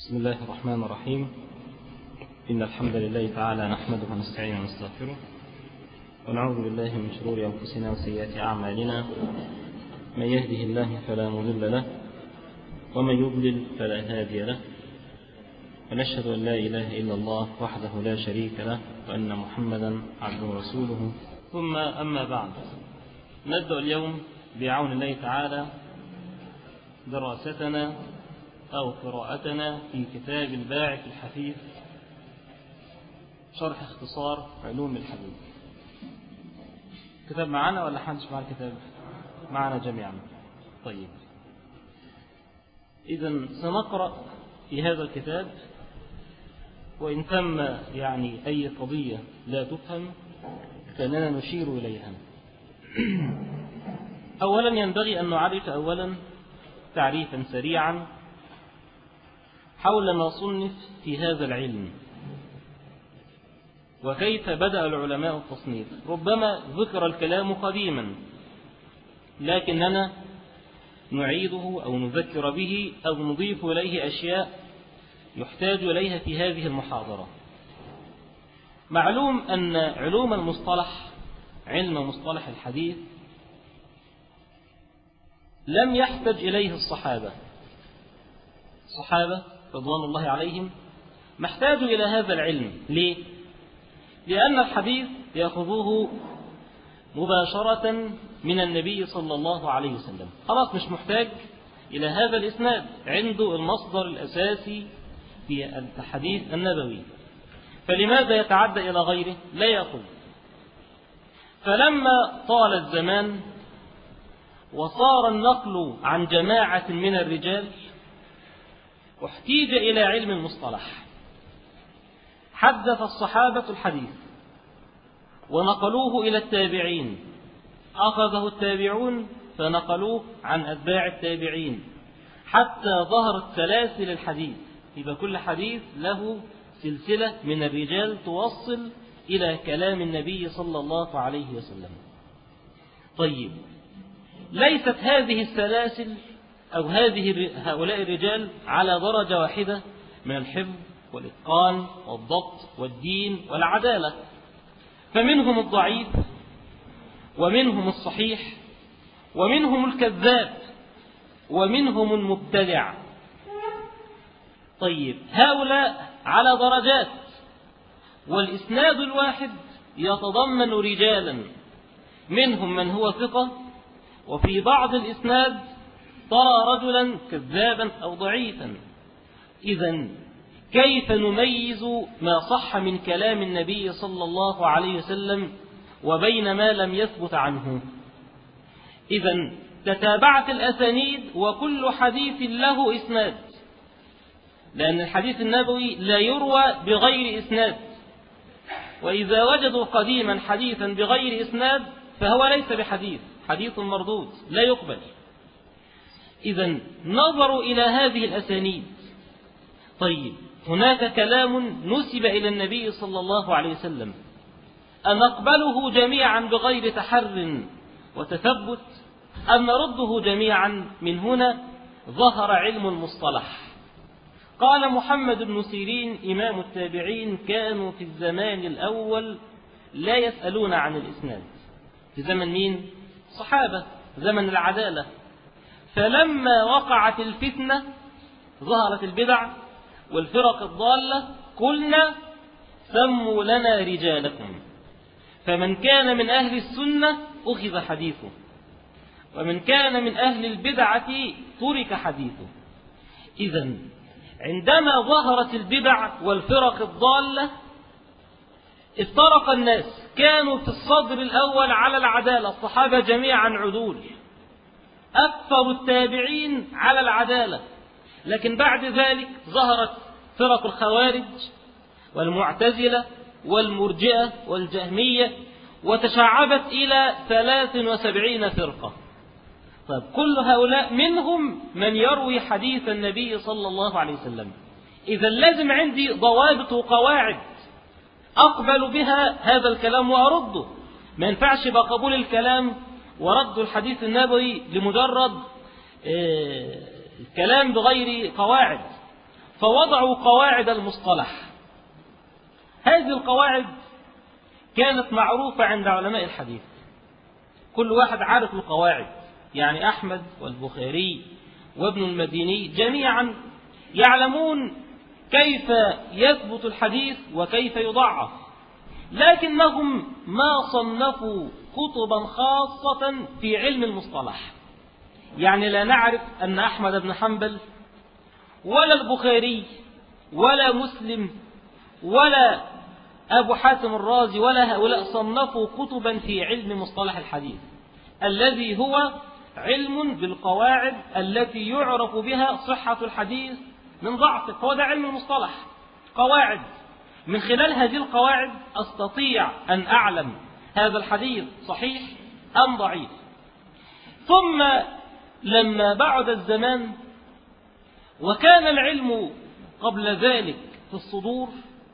بسم الله الرحمن الرحيم. إن الحمد لله تعالى نحمده ونستعينه ونستغفره ونعوذ بالله من شرور أنفسنا وسيئات أعمالنا. من يهده الله فلا مضل له ومن يضلل فلا هادي له، ونشهد أن لا إله إلا الله وحده لا شريك له وأن محمدا عبده ورسوله. ثم أما بعد، نبدأ اليوم بعون الله تعالى دراستنا أو قراءتنا في كتاب الباعث الحثيث شرح اختصار علوم الحديث. كتاب معنا ولا حدش مع الكتاب؟ معنا جميعا. طيب، إذن سنقرأ في هذا الكتاب، وإن تم أي قضية لا تفهم فإننا نشير إليها. أولا ينبغي أن نعرف تعريفا سريعا حول ما صنف في هذا العلم وكيف بدأ العلماء التصنيف. ربما ذكر الكلام قديما، لكننا نعيده أو نذكر به أو نضيف إليه أشياء يحتاج إليها في هذه المحاضرة. معلوم أن علوم المصطلح، علم مصطلح الحديث، لم يحتج إليه الصحابة رضوان الله عليهم ما احتاجوا إلى هذا العلم. ليه؟ لأن الحديث يأخذوه مباشرة من النبي صلى الله عليه وسلم، خلاص مش محتاج إلى هذا الإسناد، عنده المصدر الأساسي في الحديث النبوي، فلماذا يتعدى إلى غيره؟ لا يأخذ. فلما طال الزمان وصار النقل عن جماعة من الرجال واحتيج إلى علم المصطلح، حدث الصحابة الحديث ونقلوه إلى التابعين، أخذه التابعون فنقلوه عن أتباع التابعين، حتى ظهرت سلاسل الحديث، يبقى كل حديث له سلسلة من الرجال توصل إلى كلام النبي صلى الله عليه وسلم. طيب، ليست هذه السلاسل أو هؤلاء الرجال على درجة واحدة من الحفظ والإتقان والضبط والدين والعدالة، فمنهم الضعيف ومنهم الصحيح ومنهم الكذاب ومنهم المبتدع. طيب، هؤلاء على درجات، والإسناد الواحد يتضمن رجالا، منهم من هو ثقة، وفي بعض الإسناد ترى رجلا كذابا أو ضعيفا. إذن كيف نميز ما صح من كلام النبي صلى الله عليه وسلم وبين ما لم يثبت عنه؟ إذن تتابعت الأسانيد وكل حديث له إسناد، لأن الحديث النبوي لا يروى بغير إسناد، وإذا وجدوا قديما حديثا بغير إسناد فهو ليس بحديث، حديث مردود لا يقبل. إذن نظروا إلى هذه الأسانيد. طيب، هناك كلام نسب إلى النبي صلى الله عليه وسلم، أنقبله جميعا بغير تحر وتثبت أم نرده جميعا؟ من هنا ظهر علم المصطلح. قال محمد بن سيرين إمام التابعين: كانوا في الزمان الأول لا يسألون عن الإسناد. في زمن مين؟ صحابة، زمن العدالة. فلما وقعت الفتنة، ظهرت البدع والفرق الضالة، قلنا: سموا لنا رجالكم، فمن كان من أهل السنة أخذ حديثه، ومن كان من أهل البدعة ترك حديثه. إذن عندما ظهرت البدع والفرق الضالة افترق الناس، كانوا في الصدر الأول على العدالة، الصحابة جميعا عدول، أكثر التابعين على العدالة، لكن بعد ذلك ظهرت فرق الخوارج والمعتزلة والمرجئة والجهمية، وتشعبت إلى 73 فرقة. طيب، كل هؤلاء منهم من يروي حديث النبي صلى الله عليه وسلم. إذا لازم عندي ضوابط وقواعد أقبل بها هذا الكلام وأرده. ما ينفعش بقبول الكلام ورد الحديث النبوي لمجرد الكلام بغير قواعد. فوضعوا قواعد المصطلح. هذه القواعد كانت معروفة عند علماء الحديث، كل واحد عارف القواعد، يعني أحمد والبخاري وابن المديني جميعا يعلمون كيف يثبت الحديث وكيف يضعف، لكنهم ما صنفوا كتبا خاصة في علم المصطلح. يعني لا نعرف أن أحمد بن حنبل ولا البخاري ولا مسلم ولا أبو حاتم الرازي ولا هؤلاء صنفوا كتبا في علم مصطلح الحديث، الذي هو علم بالقواعد التي يعرف بها صحة الحديث من ضعفه. هو ده علم المصطلح، قواعد، من خلال هذه القواعد أستطيع أن أعلم هذا الحديث صحيح أم ضعيف. ثم لما بعد الزمان وكان العلم قبل ذلك في الصدور،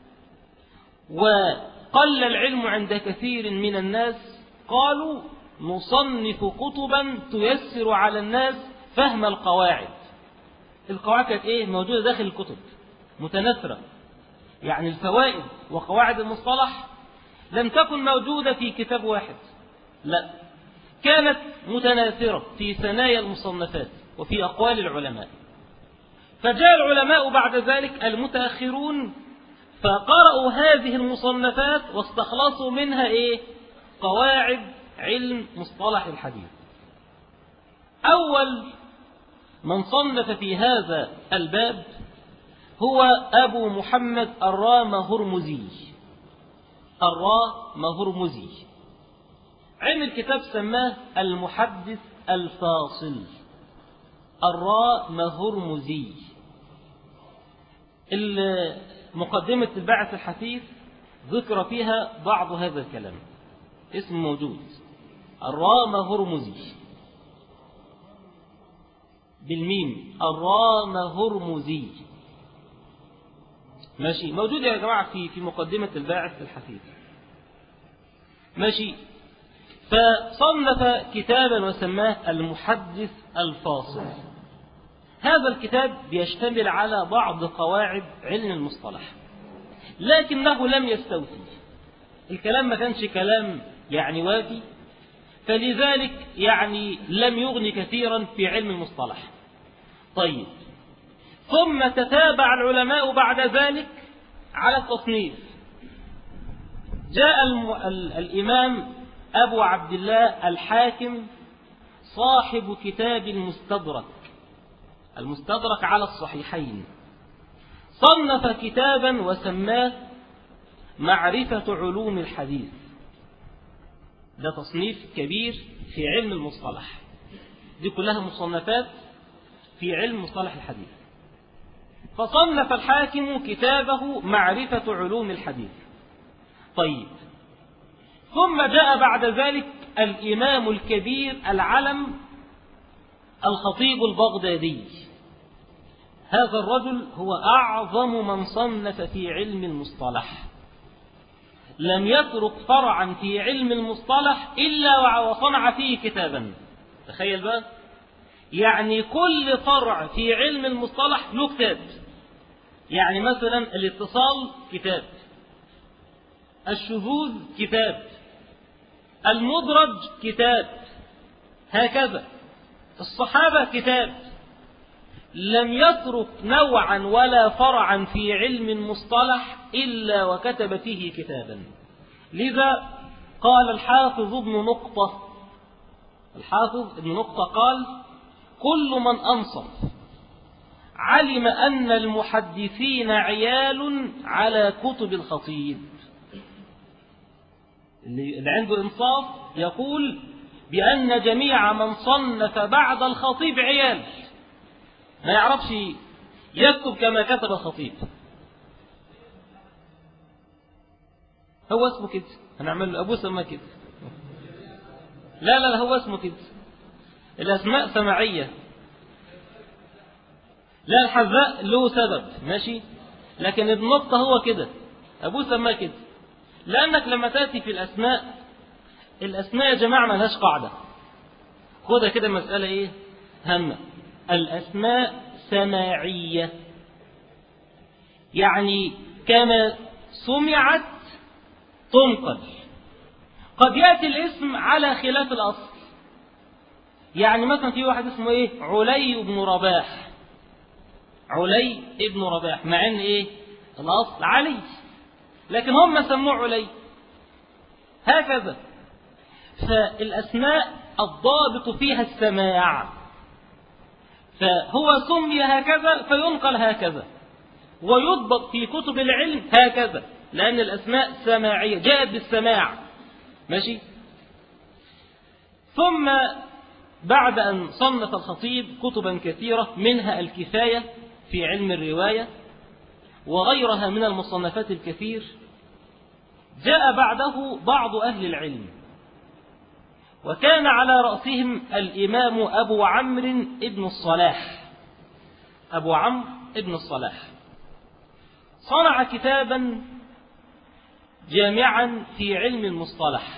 وقل العلم عند كثير من الناس، قالوا نصنف كتبا تيسر على الناس فهم القواعد. القواعد كانت ايه؟ موجودة داخل الكتب متناثرة، يعني الفوائد وقواعد المصطلح لم تكن موجودة في كتاب واحد، لا، كانت متناثرة في ثنايا المصنفات وفي أقوال العلماء. فجاء العلماء بعد ذلك المتأخرون فقرأوا هذه المصنفات واستخلصوا منها ايه؟ قواعد علم مصطلح الحديث. أول من صنف في هذا الباب هو أبو محمد الرامهرمزي. الرامهرمزي عمل كتاب سماه المحدث الفاصل. الرامهرمزي مقدمة الباعث الحثيث ذكر فيها بعض هذا الكلام، اسم موجود، الرامهرمزي بالميم، الرامهرمزي، ماشي، موجود يا جماعة في مقدمة الباعث الحثيث، ماشي. فصنف كتابا وسماه المحدث الفاصل. هذا الكتاب بيشتمل على بعض قواعد علم المصطلح، لكنه لم يستوفي، الكلام ما كانش كلام يعني وافي، فلذلك يعني لم يغني كثيرا في علم المصطلح. طيب، ثم تتابع العلماء بعد ذلك على التصنيف. جاء الإمام أبو عبد الله الحاكم صاحب كتاب المستدرك، المستدرك على الصحيحين، صنف كتابا وسماه معرفة علوم الحديث. ده تصنيف كبير في علم المصطلح، دي كلها مصنفات في علم مصطلح الحديث. فصنف الحاكم كتابه معرفة علوم الحديث. طيب، ثم جاء بعد ذلك الإمام الكبير العلم الخطيب البغدادي. هذا الرجل هو أعظم من صنف في علم المصطلح، لم يترك فرعا في علم المصطلح إلا وصنع فيه كتابا. تخيل بقى، يعني كل فرع في علم المصطلح له كتاب. يعني مثلا الاتصال كتاب، الشذوذ كتاب، المدرج كتاب، هكذا الصحابة كتاب. لم يترك نوعا ولا فرعا في علم المصطلح إلا وكتب فيه كتابا. لذا قال الحافظ ابن نقطة، الحافظ ابن نقطة قال: كل من أنصف علم أن المحدثين عيال على كتب الخطيب. اللي عنده إنصاف يقول بأن جميع من صنف بعد الخطيب عيال، ما يعرفش يكتب كما كتب الخطيب. هو اسمه كده، هنعمل له أبوه سماه كده. لا هو اسمه كده، الأسماء سماعية. لا، الحذاء له سبب، ماشي، لكن ابن نقطة هو كده، أبوه سماه كده. لأنك لما تأتي في الأسماء يا جماعة ما لهاش قاعدة. خدها كده مسألة إيه هامة، الأسماء سماعية، يعني كما سمعت تنقل. قد يأتي الاسم على خلاف الأصل، يعني مثلا في واحد اسمه ايه؟ علي بن رباح، علي بن رباح، مع ان ايه الأصل علي، لكن هم سموه علي هكذا. فالأسماء الضابط فيها السماع، فهو سمي هكذا فينقل هكذا، ويضبط في كتب العلم هكذا، لأن الأسماء سماعية جاءت بالسماع. ماشي. ثم بعد أن صنف الخطيب كتبا كثيرة منها الكفاية في علم الرواية وغيرها من المصنفات الكثير، جاء بعده بعض أهل العلم، وكان على رأسهم الإمام أبو عمرو ابن الصلاح. أبو عمرو ابن الصلاح صنع كتابا جامعا في علم المصطلح،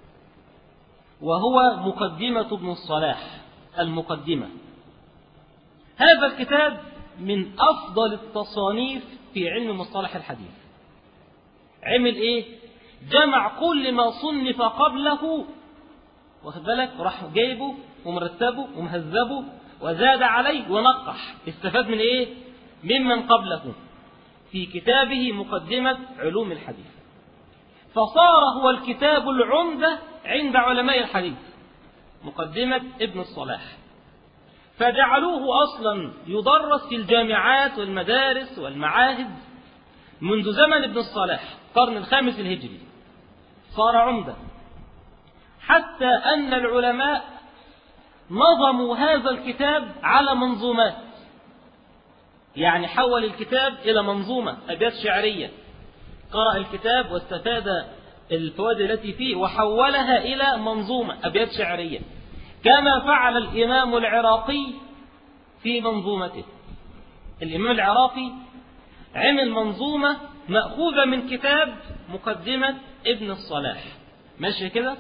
وهو مقدمة ابن الصلاح، المقدمة. هذا الكتاب من أفضل التصانيف في علم مصطلح الحديث. عمل إيه؟ جمع كل ما صنف قبله، واخد بالك، راح جايبه ومرتبه ومهذبه وزاد عليه ونقح، استفاد من إيه؟ ممن قبله في كتابه مقدمة علوم الحديث، فصار هو الكتاب العمدة عند علماء الحديث، مقدمة ابن الصلاح، فجعلوه أصلا يدرس في الجامعات والمدارس والمعاهد منذ زمن ابن الصلاح القرن الخامس الهجري، صار عمدة، حتى أن العلماء نظموا هذا الكتاب على منظومات، يعني حول الكتاب إلى منظومة أبيات شعرية، قرأ الكتاب واستفاد الفوائد التي فيه وحولها إلى منظومة أبيات شعرية، كما فعل الإمام العراقي في منظومته. الإمام العراقي عمل منظومة مأخوذة من كتاب مقدمة ابن الصلاح، ماشي كده.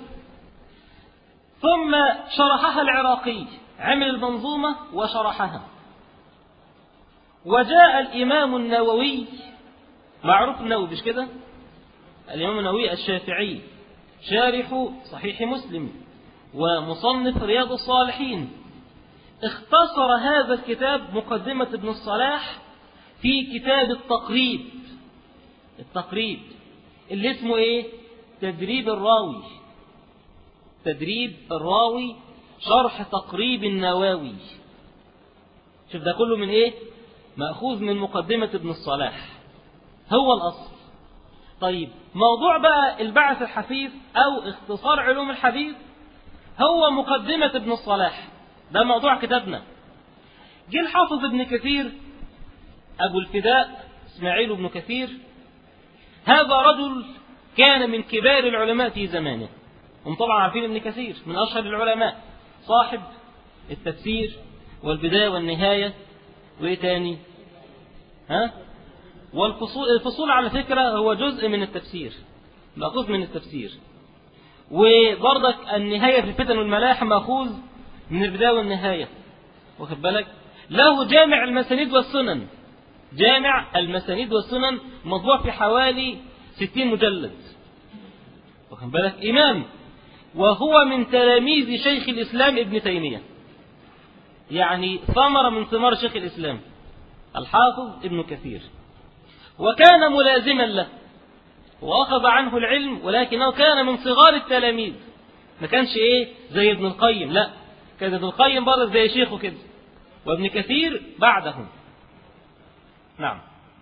ثم شرحها العراقي، عمل المنظومة وشرحها. وجاء الإمام النووي، معروف النووي مش كده؟ الإمام النووي الشافعي، شارح صحيح مسلم ومصنف رياض الصالحين، اختصر هذا الكتاب مقدمة ابن الصلاح في كتاب التقريب. التقريب اللي اسمه ايه؟ تدريب الراوي. تدريب الراوي شرح تقريب النووي. شوف ده كله من ايه؟ مأخوذ من مقدمة ابن الصلاح، هو الأصل. طيب موضوع بقى البعث الحثيث أو اختصار علوم الحديث هو مقدمة ابن الصلاح، ده موضوع كتابنا. جه الحافظ ابن كثير أبو الفداء إسماعيل بن كثير، هذا رجل كان من كبار العلماء في زمانه، هم طبعا عارفين ابن كثير من أشهر العلماء، صاحب التفسير والبداية والنهاية، وإيه تاني؟ الفصول على فكرة هو جزء من التفسير، مأخوذ من التفسير، وبرضك النهاية في الفتن والملاحم مأخوذ من البداية والنهاية، واخد بالك. له جامع المسانيد والسنن، جامع المسانيد والسنن مطبوع في حوالي 60 مجلد، واخد بالك، إمام، وهو من تلاميذ شيخ الإسلام ابن تيمية، يعني ثمرة من ثمار شيخ الإسلام الحافظ ابن كثير، وكان ملازما له وأخذ عنه العلم، ولكنه كان من صغار التلاميذ، ما كانش إيه زي ابن القيم، لا، كان ابن القيم برضه زي شيخه كده، وابن كثير بعدهم. نعم.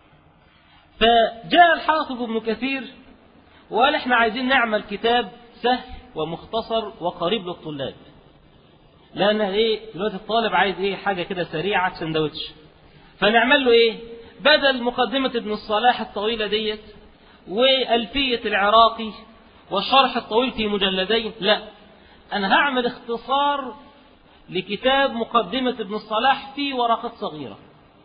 فجاء الحافظ ابن كثير وقال احنا عايزين نعمل كتاب سهل ومختصر وقريب للطلاب، لأن ايه دلوقتي الطالب عايز ايه حاجة كده سريعة سندوتش، فنعمل له ايه بدل مقدمة ابن الصلاح الطويلة ديت وألفية العراقي والشرح الطويل في مجلدين، لا، أنا هعمل اختصار لكتاب مقدمة ابن الصلاح في ورقات صغيرة،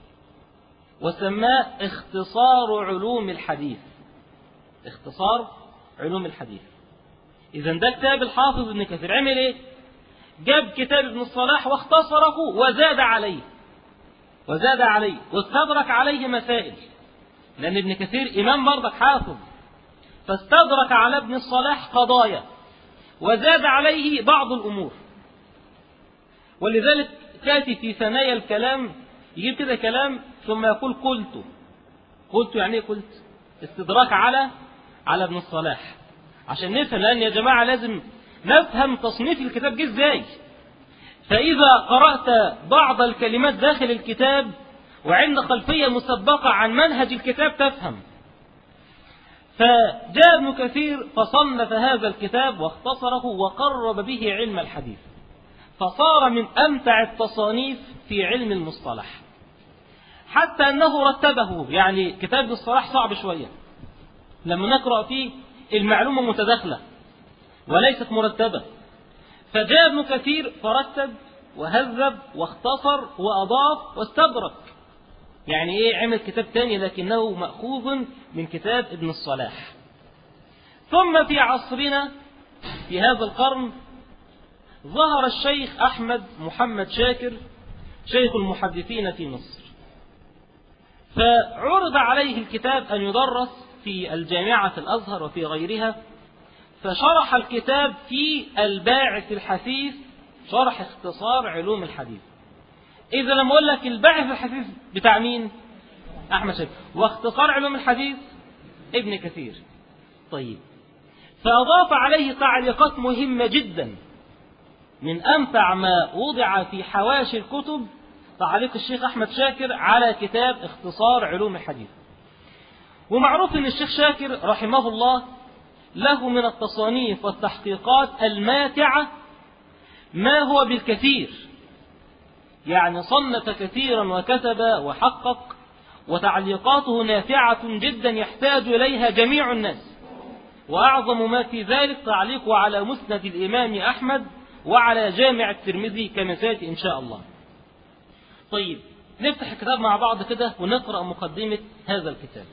وسماه اختصار علوم الحديث. اختصار علوم الحديث. إذن ده كتاب الحافظ ابن كثير، عمل ايه؟ جاب كتاب ابن الصلاح واختصره وزاد عليه واستدرك عليه مسائل، لأن ابن كثير إمام برضك حافظ، فاستدرك على ابن الصلاح قضايا وزاد عليه بعض الأمور. ولذلك تأتي في ثنايا الكلام يجيب كده كلام ثم يقول قلت يعني ايه قلت؟ استدراك على ابن الصلاح عشان نفهم، لأن يا جماعة لازم نفهم تصنيف الكتاب جه ازاي. فإذا قرأت بعض الكلمات داخل الكتاب وعند خلفية مسبقة عن منهج الكتاب تفهم. فجاء ابن كثير فصنف هذا الكتاب واختصره وقرب به علم الحديث، فصار من أمتع التصانيف في علم المصطلح، حتى أنه رتبه. يعني كتاب الصلاح صعب شوية، لما نقرأ فيه المعلومة متداخلة وليست مرتبة، فجاء ابن كثير فرتب وهذب واختصر وأضاف واستدرك. يعني ايه؟ عمل كتاب تاني لكنه مأخوذ من كتاب ابن الصلاح. ثم في عصرنا في هذا القرن ظهر الشيخ أحمد محمد شاكر شيخ المحدثين في مصر، فعرض عليه الكتاب أن يدرس في الجامعة الأزهر وفي غيرها، فشرح الكتاب في الباعث الحثيث، شرح اختصار علوم الحديث. إذا لما أقول لك الباعث الحثيث بتاع مين؟ أحمد شاكر، واختصار علوم الحديث ابن كثير. طيب، فأضاف عليه تعليقات مهمة جدا. من أمتع ما وضع في حواشي الكتب تعليق الشيخ أحمد شاكر على كتاب اختصار علوم الحديث. ومعروف أن الشيخ شاكر رحمه الله له من التصانيف والتحقيقات الماتعة ما هو بالكثير، يعني صنف كثيرا وكتب وحقق، وتعليقاته نافعة جدا يحتاج إليها جميع الناس. وأعظم ما في ذلك تعليقه على مسند الإمام أحمد وعلى جامع الترمذي كما سيأتي إن شاء الله. طيب، نفتح الكتاب مع بعض كده ونقرأ مقدمة هذا الكتاب.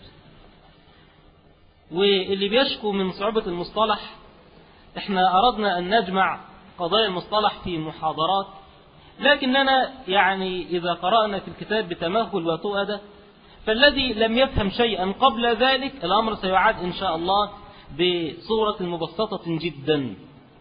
واللي بيشكو من صعوبة المصطلح، احنا أردنا أن نجمع قضايا المصطلح في محاضرات، لكننا يعني إذا قرأنا في الكتاب بتمهل وتؤدة، فالذي لم يفهم شيئا قبل ذلك الأمر سيعاد إن شاء الله بصورة مبسطة جدا.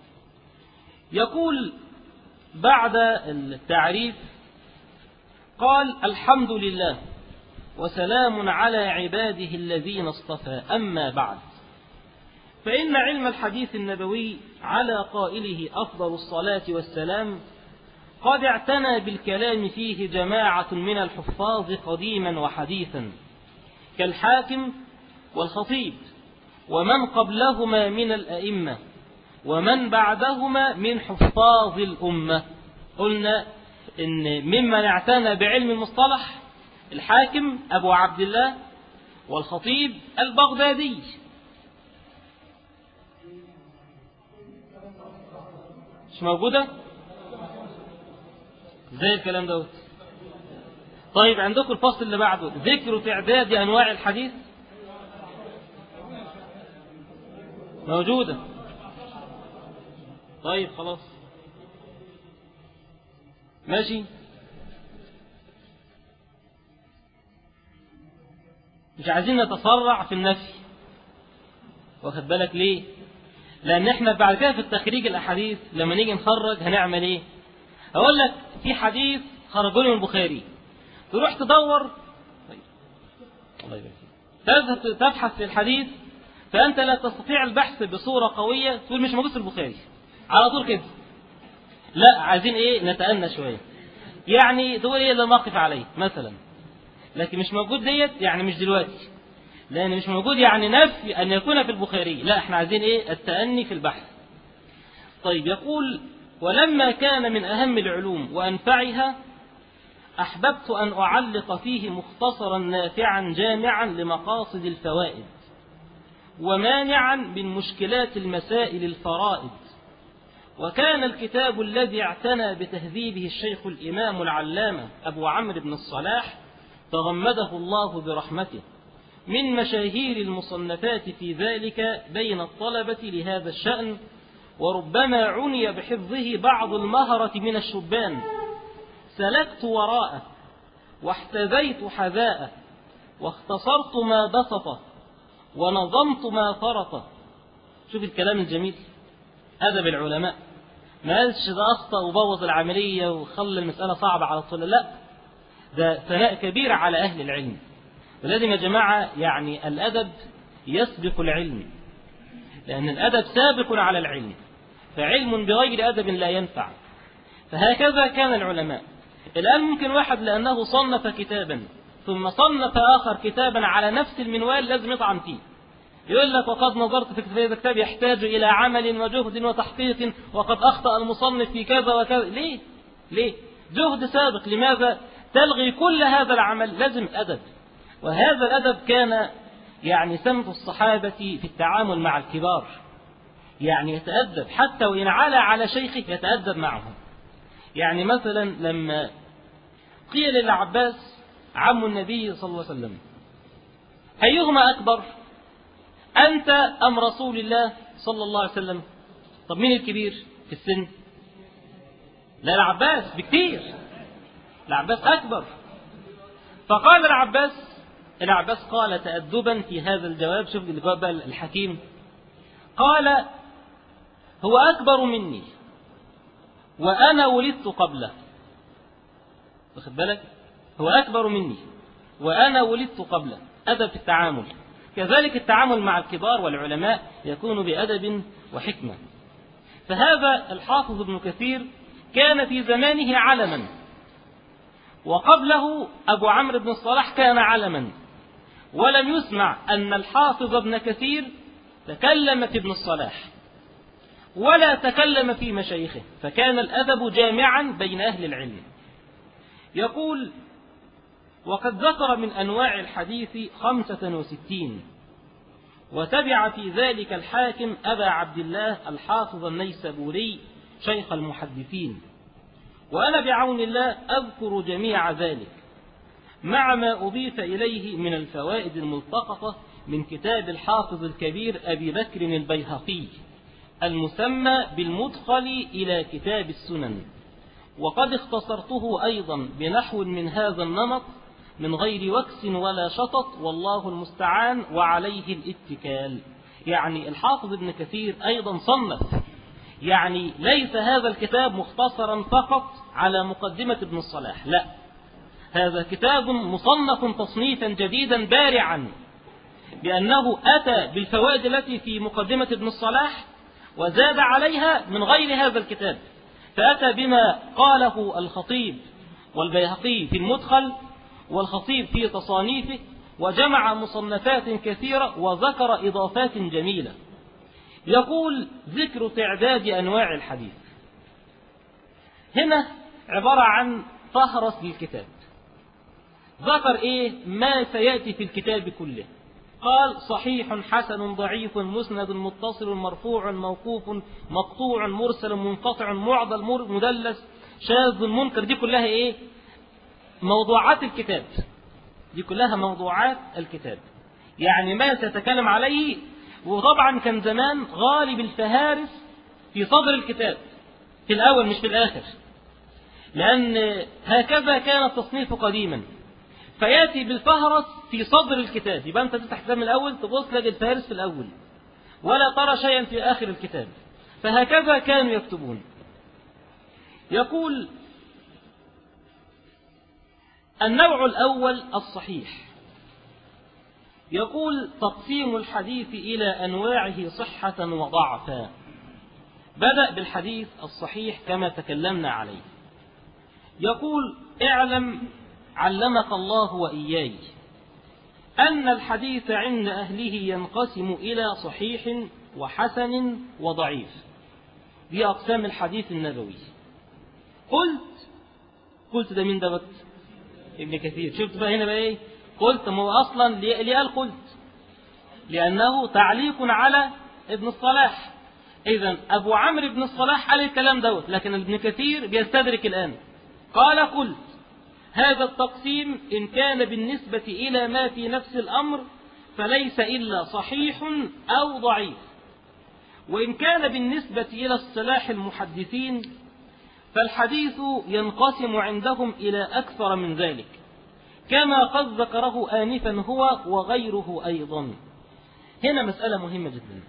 يقول بعد التعريف قال: الحمد لله وسلام على عباده الذين اصطفى، أما بعد، فإن علم الحديث النبوي على قائله أفضل الصلاة والسلام قد اعتنى بالكلام فيه جماعة من الحفاظ قديما وحديثا، كالحاكم والخطيب ومن قبلهما من الأئمة ومن بعدهما من حفاظ الأمة. قلنا إن ممن اعتنى بعلم المصطلح الحاكم أبو عبد الله، والخطيب البغدادي. مش موجودة؟ زي الكلام دوت. طيب، عندكم الفصل اللي بعده ذكر تعداد أنواع الحديث، موجودة. طيب خلاص ماشي. مش عايزين نتسرع في النفي، واخد بالك ليه؟ لأن احنا بعد كده في التخريج الأحاديث لما نيجي نخرج هنعمل ايه؟ أقول لك في حديث خرجه من البخاري، تروح تدور، الله يبارك فيك، تبحث في الحديث، فأنت لا تستطيع البحث بصورة قوية، تقول مش موجود في البخاري على طول كده. لا، عايزين ايه؟ نتأنى شوية. يعني تقول ايه لما اقف عليه مثلا، لكن مش موجود ديت يعني مش دلوقتي، لأن مش موجود يعني نفي أن يكون في البخاري. لا، احنا عايزين ايه؟ التأني في البحث. طيب، يقول: ولما كان من أهم العلوم وأنفعها أحببت أن أعلق فيه مختصرا نافعا جامعا لمقاصد الفوائد ومانعا من مشكلات المسائل الفرائد. وكان الكتاب الذي اعتنى بتهذيبه الشيخ الإمام العلامة أبو عمرو بن الصلاح تغمده الله برحمته من مشاهير المصنفات في ذلك بين الطلبة لهذا الشأن، وربما عني بحفظه بعض المهرة من الشبان. سلكت وراءه واحتذيت حذاءه واختصرت ما بسط ونظمت ما فرط. شوف الكلام الجميل، أدب العلماء. ما قالش ده أخطأ وبوظ العملية وخلى المسألة صعبة على الطلاب، لا، ده ثناء كبير على أهل العلم. ولازم يا جماعة يعني الأدب يسبق العلم، لأن الأدب سابق على العلم، فعلم بغير أدب لا ينفع. فهكذا كان العلماء. الآن ممكن واحد لأنه صنف كتابا ثم صنف آخر كتابا على نفس المنوال لازم يطعن فيه، يقول لك وقد نظرت في هذا الكتاب يحتاج إلى عمل وجهد وتحقيق وقد أخطأ المصنف في كذا وكذا. ليه؟ جهد سابق، لماذا تلغي كل هذا العمل؟ لازم أدب. وهذا الأدب كان يعني سمت الصحابة في التعامل مع الكبار، يعني يتأدب حتى وإن علا على شيخه يتأدب معهم. يعني مثلا لما قيل للعباس عم النبي صلى الله عليه وسلم أيهما أكبر، أنت أم رسول الله صلى الله عليه وسلم؟ طب مين الكبير في السن؟ لا، العباس بكتير، العباس أكبر. فقال العباس قال تأدبا في هذا الجواب، شوف الجواب الحكيم، قال هو أكبر مني وأنا ولدت قبله. واخد بالك؟ هو أكبر مني وأنا ولدت قبله. أدب في التعامل. كذلك التعامل مع الكبار والعلماء يكون بأدب وحكمة. فهذا الحافظ ابن كثير كان في زمانه علما، وقبله أبو عمرو بن الصلاح كان علما، ولم يسمع أن الحافظ ابن كثير تكلم في ابن الصلاح ولا تكلم في مشايخه، فكان الأدب جامعا بين أهل العلم. يقول وقد ذكر من أنواع الحديث 65، وتبع في ذلك الحاكم أبا عبد الله الحافظ النيسابوري شيخ المحدثين، وأنا بعون الله أذكر جميع ذلك مع ما أضيف إليه من الفوائد الملتقطة من كتاب الحافظ الكبير أبي بكر البيهقي المسمى بالمدخل إلى كتاب السنن، وقد اختصرته أيضا بنحو من هذا النمط من غير وكس ولا شطط، والله المستعان وعليه الاتكال. يعني الحافظ ابن كثير أيضا صنف، يعني ليس هذا الكتاب مختصرا فقط على مقدمة ابن الصلاح، لا، هذا كتاب مصنف تصنيفا جديدا بارعا، بأنه أتى بالفوائد التي في مقدمة ابن الصلاح وزاد عليها من غير هذا الكتاب، فأتى بما قاله الخطيب والبيهقي في المدخل والخطيب في تصانيفه، وجمع مصنفات كثيرة وذكر إضافات جميلة. يقول ذكر تعداد أنواع الحديث، هنا عبارة عن فهرس للكتاب، ذكر ما سيأتي في الكتاب كله. قال صحيح حسن ضعيف مسند متصل مرفوع موقوف مقطوع مرسل منقطع معضل مدلس شاذ منكر. دي كلها موضوعات الكتاب، دي كلها موضوعات الكتاب، يعني ما سيتكلم عليه. وطبعا كان زمان غالب الفهارس في صدر الكتاب في الأول مش في الآخر، لأن هكذا كان التصنيف قديما، فيأتي بالفهرس في صدر الكتاب، يبقى أنت تفتح الكتاب من الأول تبص لك الفهرس في الأول ولا ترى شيئا في آخر الكتاب، فهكذا كانوا يكتبون. يقول النوع الأول الصحيح، يقول تقسيم الحديث إلى أنواعه صحة وضعفا. بدأ بالحديث الصحيح كما تكلمنا عليه. يقول اعلم علمك الله وإياي أن الحديث عند أهله ينقسم إلى صحيح وحسن وضعيف، دي أقسام الحديث النبوي. قلت ده من ده ابن كثير. شفت بقى هنا بقى قلت، ما هو أصلا ليه قال قلت؟ لأنه تعليق على ابن الصلاح. إذن أبو عمرو بن الصلاح قال الكلام دوت، لكن ابن كثير بيستدرك الآن. قال قلت هذا التقسيم إن كان بالنسبة إلى ما في نفس الأمر فليس إلا صحيح أو ضعيف، وإن كان بالنسبة إلى اصطلاح المحدثين فالحديث ينقسم عندهم إلى أكثر من ذلك، كما قد ذكره آنفا هو وغيره أيضا. هنا مسألة مهمة جدا.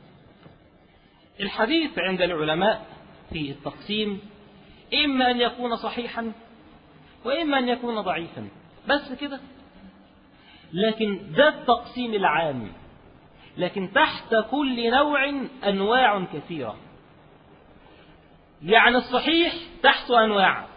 الحديث عند العلماء في التقسيم إما أن يكون صحيحا وإما أن يكون ضعيفا، بس كده. لكن ده التقسيم العام، لكن تحت كل نوع أنواع كثيرة. يعني الصحيح تحت أنواع،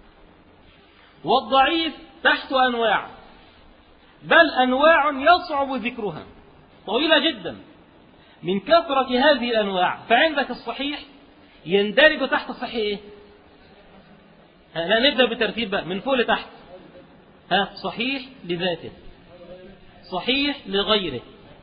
والضعيف تحت أنواع، بل أنواع يصعب ذكرها، طويلة جدا من كثرة هذه الأنواع. فعندك الصحيح يندرج تحت الصحيح إيه؟ لا، نبدأ بترتيب بقى من فوق لتحت. صحيح لذاته، صحيح لغيره،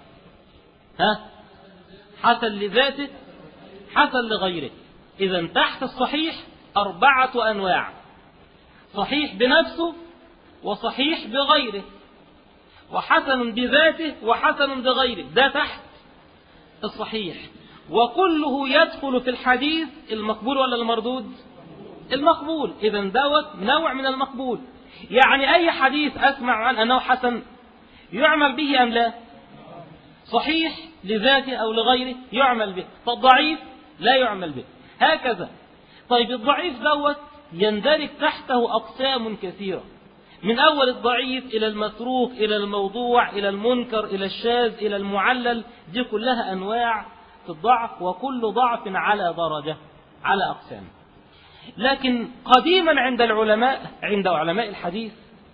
حسن لذاته، حسن لغيره. إذن تحت الصحيح 4 أنواع: صحيح بنفسه، وصحيح بغيره، وحسن بذاته، وحسن بغيره. ده تحت الصحيح، وكله يدخل في الحديث المقبول ولا المردود؟ المقبول. إذن دوت نوع من المقبول. يعني أي حديث أسمع عن أنه حسن يعمل به أم لا؟ صحيح لذاته أو لغيره يعمل به. فالضعيف لا يعمل به، هكذا. طيب الضعيف دوت يندرج تحته أقسام كثيرة، من أول الضعيف إلى المتروك إلى الموضوع إلى المنكر إلى الشاذ إلى المعلل. دي كلها أنواع في الضعف، وكل ضعف على درجة، على أقسام. لكن قديما عند العلماء، عند علماء الحديث،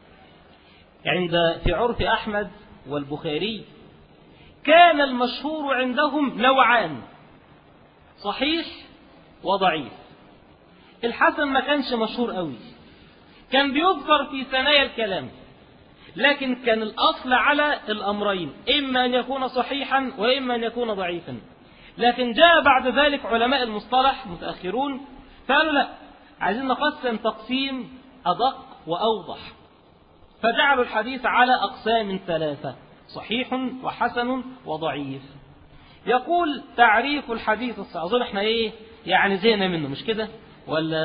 في عرف أحمد والبخاري، كان المشهور عندهم نوعان: صحيح وضعيف. الحسن ما كانش مشهور قوي، كان بيذكر في ثنايا الكلام، لكن كان الأصل على الأمرين: إما أن يكون صحيحا وإما أن يكون ضعيفا. لكن جاء بعد ذلك علماء المصطلح متأخرون فقالوا لا، عايزين نقسم تقسيم أدق وأوضح، فجعلوا الحديث على أقسام 3: صحيح وحسن وضعيف. يقول تعريف الحديث الصحيح. أظن احنا يعني زهقنا منه، مش كده؟ ولا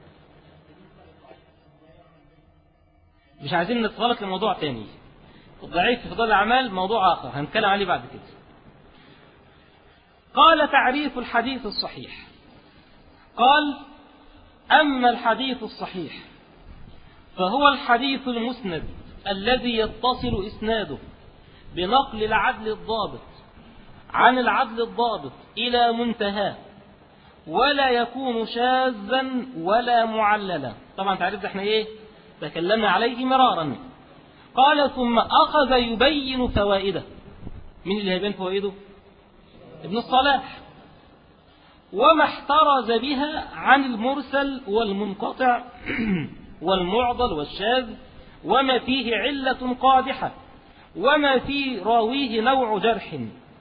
مش عايزين نتغلط لموضوع تاني؟ الضعيف في فضائل الأعمال موضوع آخر هنتكلم عليه بعد كده. قال تعريف الحديث الصحيح، قال: أما الحديث الصحيح فهو الحديث المسند الذي يتصل إسناده بنقل العدل الضابط عن العدل الضابط إلى منتهاه، ولا يكون شاذا ولا معللا. طبعا تعريف ده احنا تكلمنا عليه مرارا. قال: ثم أخذ يبين فوائده. من اللي هيبين فوائده؟ ابن الصلاح. وما احترز بها عن المرسل والمنقطع والمعضل والشاذ، وما فيه علة قادحة، وما في راويه نوع جرح.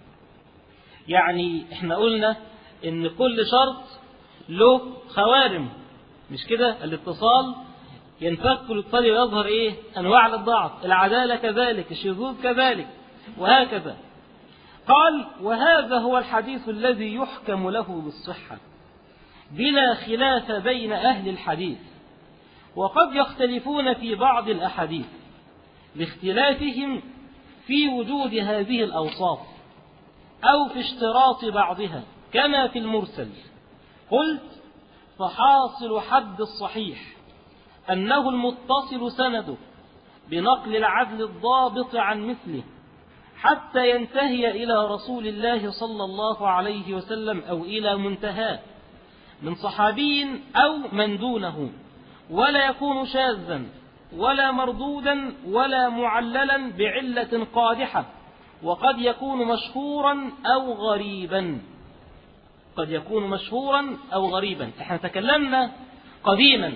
يعني احنا قلنا ان كل شرط له خوارم، مش كده؟ الاتصال ينفك الاتصال ويظهر انواع للضعف، العدالة كذلك، الشذوذ كذلك، وهكذا. قال: وهذا هو الحديث الذي يحكم له بالصحة بلا خلاف بين أهل الحديث، وقد يختلفون في بعض الأحاديث لاختلافهم في وجود هذه الأوصاف أو في اشتراط بعضها، كما في المرسل. قلت: فحاصل حد الصحيح أنه المتصل سنده بنقل العدل الضابط عن مثله حتى ينتهي إلى رسول الله صلى الله عليه وسلم أو إلى منتهاه من صحابي أو من دونه، ولا يكون شاذا ولا مردودا ولا معللا بعلة قادحة، وقد يكون مشهورا أو غريبا. قد يكون مشهورا أو غريبا. احنا تكلمنا قديما،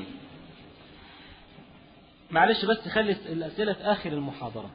معلش بس خلي الأسئلة في آخر المحاضرة.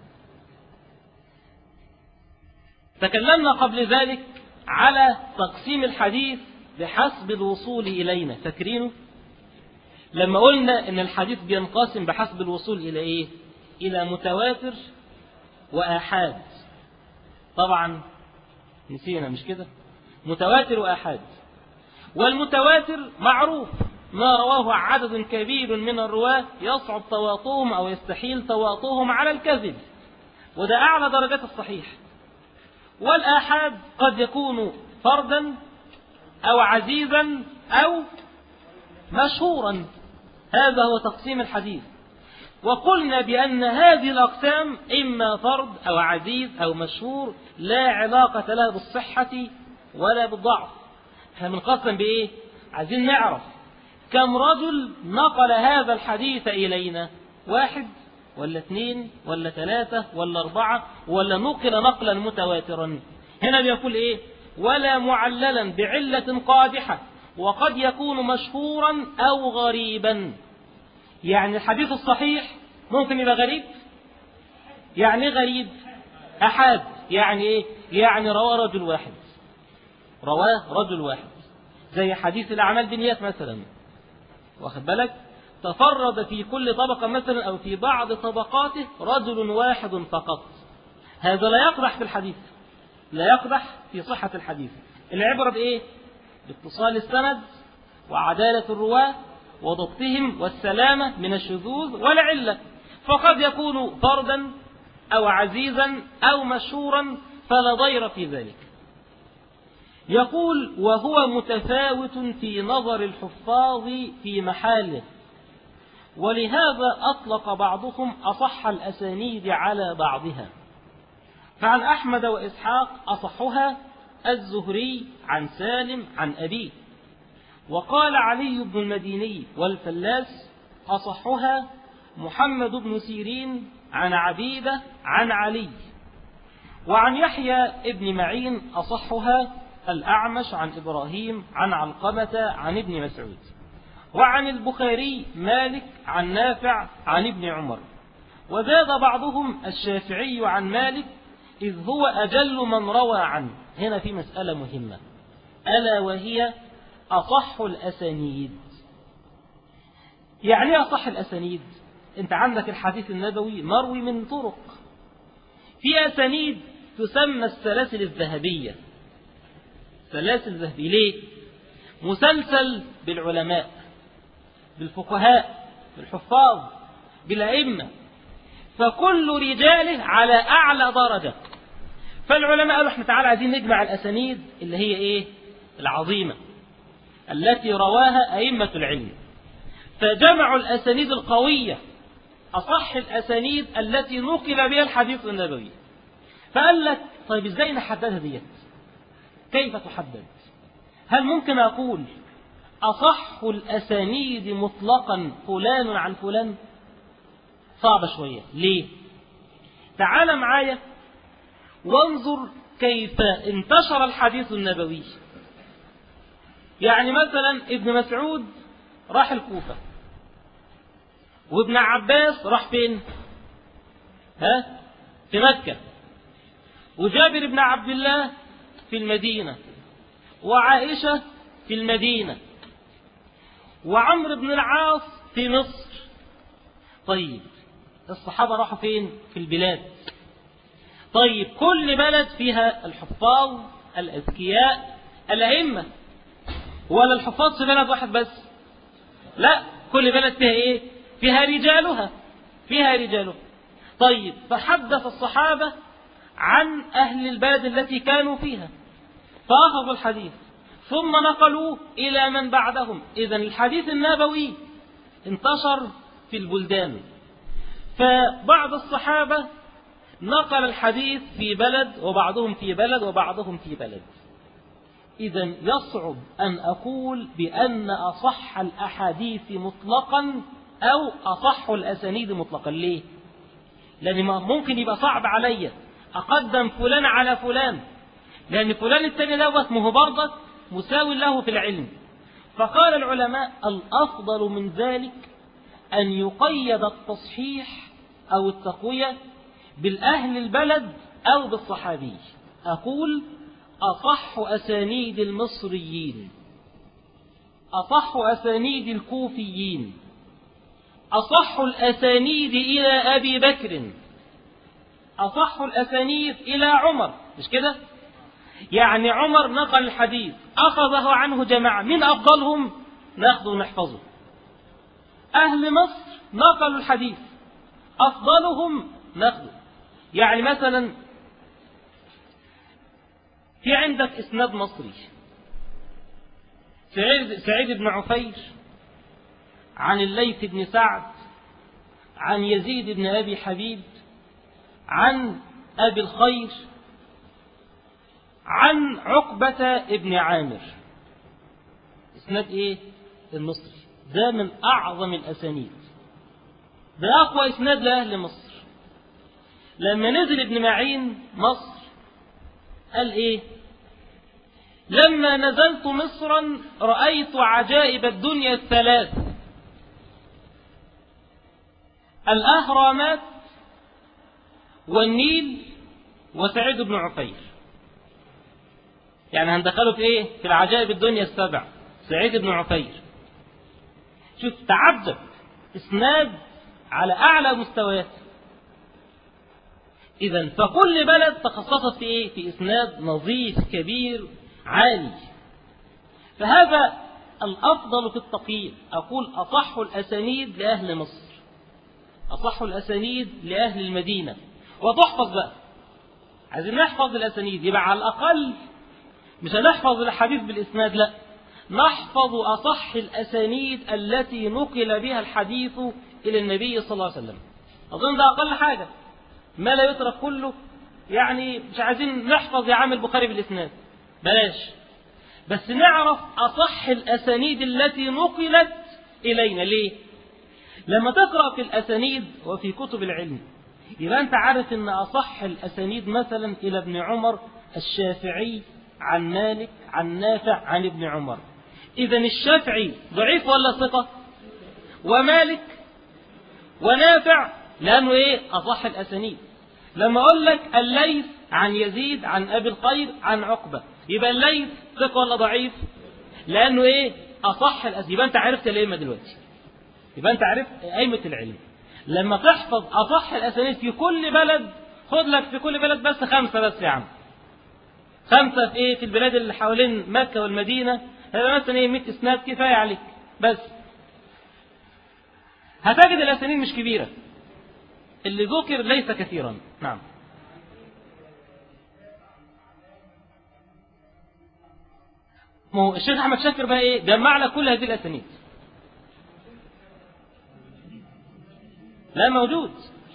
تكلمنا قبل ذلك على تقسيم الحديث بحسب الوصول إلينا، فاكرينه؟ لما قلنا إن الحديث بينقسم بحسب الوصول إلى إلى متواتر وآحاد. طبعا نسينا، مش كده؟ متواتر وآحاد. والمتواتر معروف ما رواه عدد كبير من الرواة يصعب تواطؤهم أو يستحيل تواطؤهم على الكذب، وده أعلى درجات الصحيح. والآحاد قد يكون فردا أو عزيزا أو مشهورا، هذا هو تقسيم الحديث. وقلنا بأن هذه الأقسام إما فرد أو عزيز أو مشهور لا علاقة لها بالصحة ولا بالضعف. احنا بنقسم بإيه؟ عايزين نعرف كم رجل نقل هذا الحديث إلينا، 1 ولا 2 ولا 3 ولا 4 ولا نقل نقلا متواترا. هنا بيقول إيه؟ ولا معللا بعلة قادحة، وقد يكون مشهورا أو غريبا. يعني الحديث الصحيح ممكن يبقى غريب. يعني غريب أحاد، يعني إيه؟ يعني رواه رجل واحد، رواه رجل واحد، زي حديث الأعمال بالنيات مثلا، واخد بالك؟ تفرد في كل طبقة مثلا أو في بعض طبقاته رجل واحد فقط، هذا لا يقدح في الحديث، لا يقدح في صحة الحديث. العبرة بإيه؟ باتصال السند وعدالة الرواة وضبطهم والسلامة من الشذوذ والعلة. فقد يكون فردا أو عزيزا أو مشهورا فلا ضير في ذلك. يقول وهو متفاوت في نظر الحفاظ في محاله، ولهذا أطلق بعضهم أصح الأسانيد على بعضها. فعن أحمد وإسحاق أصحها الزهري عن سالم عن أبيه. وقال علي بن المديني والفلاس أصحها محمد بن سيرين عن عبيدة عن علي. وعن يحيى ابن معين أصحها الأعمش عن إبراهيم عن علقمة عن ابن مسعود. وعن البخاري مالك عن نافع عن ابن عمر. وزاد بعضهم الشافعي عن مالك إذ هو أجل من روى عنه. هنا في مسألة مهمة ألا وهي أصح الأسانيد. يعني أصح الأسانيد؟ أنت عندك الحديث النبوي مروي من طرق، في أسانيد تسمى السلاسل الذهبية. سلاسل ذهبية ليه؟ مسلسل بالعلماء، بالفقهاء، بالحفاظ، بالأئمة، فكل رجاله على أعلى درجة. فالعلماء قالوا احنا تعالى عايزين نجمع الأسانيد اللي هي إيه؟ العظيمة التي رواها أئمة العلم، فجمعوا الأسانيد القوية، أصح الأسانيد التي نقل بها الحديث النبوي. فقال لك طيب ازاي نحددها ديت؟ كيف تحدد؟ هل ممكن أقول أصح الأسانيد مطلقا فلان عن فلان؟ صعبة شوية. ليه؟ تعال معايا وانظر كيف انتشر الحديث النبوي. يعني مثلا ابن مسعود راح الكوفة، وابن عباس راح فين؟ في مكة. وجابر بن عبد الله في المدينة، وعائشة في المدينة، وعمرو بن العاص في مصر. طيب الصحابة راحوا فين؟ في البلاد. طيب كل بلد فيها الحفاظ الأذكياء الأئمة، ولا الحفاظ في بلد واحد بس؟ لا، كل بلد فيها ايه؟ فيها رجالها، فيها رجالها. طيب فحدث الصحابة عن أهل البلد التي كانوا فيها، فأخذوا الحديث ثم نقلوه إلى من بعدهم. إذن الحديث النبوي انتشر في البلدان، فبعض الصحابة نقل الحديث في بلد، وبعضهم في بلد، وبعضهم في بلد. إذن يصعب أن أقول بأن أصح الأحاديث مطلقا أو أصح الأسانيد مطلقا. ليه؟ لأن ممكن يبقى صعب علي أقدم فلان على فلان، لأن فلان الثاني دوت ما هو برضه مساوي له في العلم. فقال العلماء الأفضل من ذلك أن يقيد التصحيح أو التقوية بالأهل البلد أو بالصحابي. أقول أصح أسانيد المصريين، أصح أسانيد الكوفيين، أصح الأسانيد إلى أبي بكر، أصح الأسانيد إلى عمر. مش كده؟ يعني عمر نقل الحديث أخذه عنه جماعة، من أفضلهم؟ ناخده ونحفظه. أهل مصر نقلوا الحديث، أفضلهم ناخده. يعني مثلا في عندك إسناد مصري، سعيد بن عفير عن الليث بن سعد عن يزيد بن أبي حبيب عن أبي الخير عن عقبة بن عامر. إسناد إيه؟ المصري ده من أعظم الأسانيد، ده أقوى إسناد لأهل مصر. لما نزل ابن معين مصر قال إيه؟ لما نزلت مصرا رأيت عجائب الدنيا الثلاث: الأهرامات والنيل وسعيد بن عفير. يعني هندخله في إيه؟ في العجائب الدنيا السبع سعيد بن عفير. شوف تعجب، إسناد على أعلى مستويات. إذن فكل بلد تخصصت في إيه؟ في إسناد نظيف كبير عالي. فهذا الأفضل في التقييم. أقول أصح الأسانيد لأهل مصر، أصح الأسانيد لأهل المدينة. وتحفظ بقى، عايزين نحفظ الأسانيد، يبقى على الأقل مش هنحفظ الحديث بالإسناد، لا، نحفظ أصح الأسانيد التي نقل بها الحديث إلى النبي صلى الله عليه وسلم. أظن ده أقل حاجة، ما لا يترك كله. يعني مش عايزين نحفظ يا عم البخاري بالإسناد، بلاش، بس نعرف أصح الأسانيد التي نقلت إلينا. ليه؟ لما تقرأ في الأسانيد وفي كتب العلم يبقى أنت عارف أن أصح الأسانيد مثلا إلى ابن عمر الشافعي عن مالك عن نافع عن ابن عمر. إذن الشافعي ضعيف ولا ثقة؟ ومالك ونافع لأنه إيه؟ أصح الأسانيد. لما أقول لك الليث عن يزيد عن أبي الخير عن عقبة، يبقى الليث ثقة ولا ضعيف؟ لأنه إيه؟ أصح الأسانيد. يبقى أنت عرفت الأئمة دلوقتي، يبقى أنت عرفت أئمة العلم. لما تحفظ أصح الأسانيد في كل بلد، خد لك في كل بلد بس 5 بس يا عم، 5 في إيه؟ في البلاد اللي حوالين مكة والمدينة، هذا مثلا إيه 100 إسناد كفاية عليك بس. هتجد الأسانيد مش كبيرة، اللي ذكر ليس كثيرا. نعم. الشيخ أحمد شاكر بقى إيه؟ جمع لك كل هذه الأسانيد. لا، موجود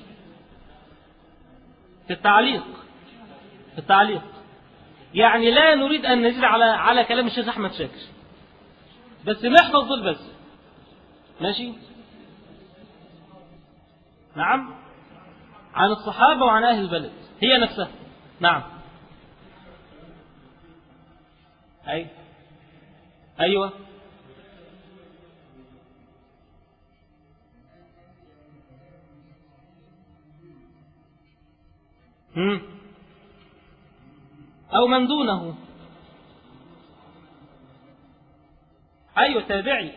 في التعليق، في التعليق. يعني لا نريد أن نزيد على كلام الشيخ أحمد شاكر، بس نحفظ دول بس، ماشي؟ نعم، عن الصحابة وعن أهل البلد هي نفسها. نعم. أيوة. أو من دونه. أيوة تابعي.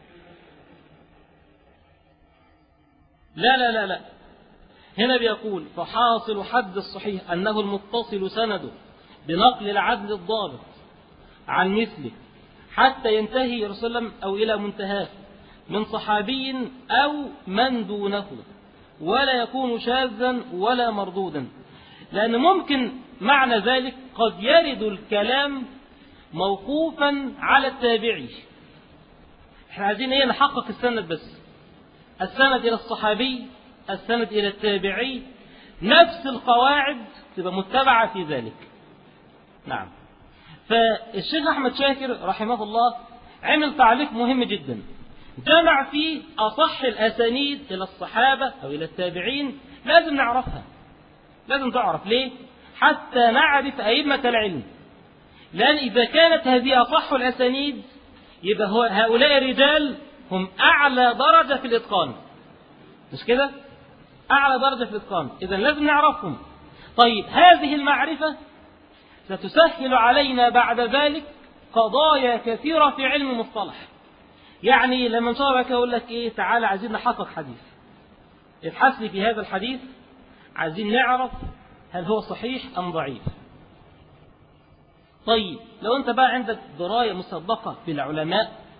لا لا لا لا، هنا بيقول فحاصل حد الصحيح أنه المتصل سنده بنقل العدل الضابط عن مثله حتى ينتهي رسول الله أو إلى منتهاه من صحابي أو من دونه، ولا يكون شاذا ولا مردودا. لأن ممكن معنى ذلك قد يرد الكلام موقوفا على التابعي. احنا عايزين ايه؟ نحقق السند بس، السند إلى الصحابي، السند إلى التابعي، نفس القواعد تبقى متبعة في ذلك. نعم. فالشيخ أحمد شاكر رحمه الله عمل تعليق مهم جدا، جمع فيه أصح الأسانيد إلى الصحابة أو إلى التابعين. لازم نعرفها، لازم تعرف ليه؟ حتى نعرف أئمة العلم. لأن إذا كانت هذه أصح الأسانيد يبقى هؤلاء الرجال هم أعلى درجة في الإتقان، مش كده؟ أعلى درجة في الإتقان، إذا لازم نعرفهم. طيب هذه المعرفة ستسهل علينا بعد ذلك قضايا كثيرة في علم المصطلح. يعني لما نشارك أقول لك إيه؟ تعالى عايزين نحقق حديث، ابحث لي في هذا الحديث، عايزين نعرف هل هو صحيح أم ضعيف. طيب لو أنت بقى عندك دراية مسبقة في العلماء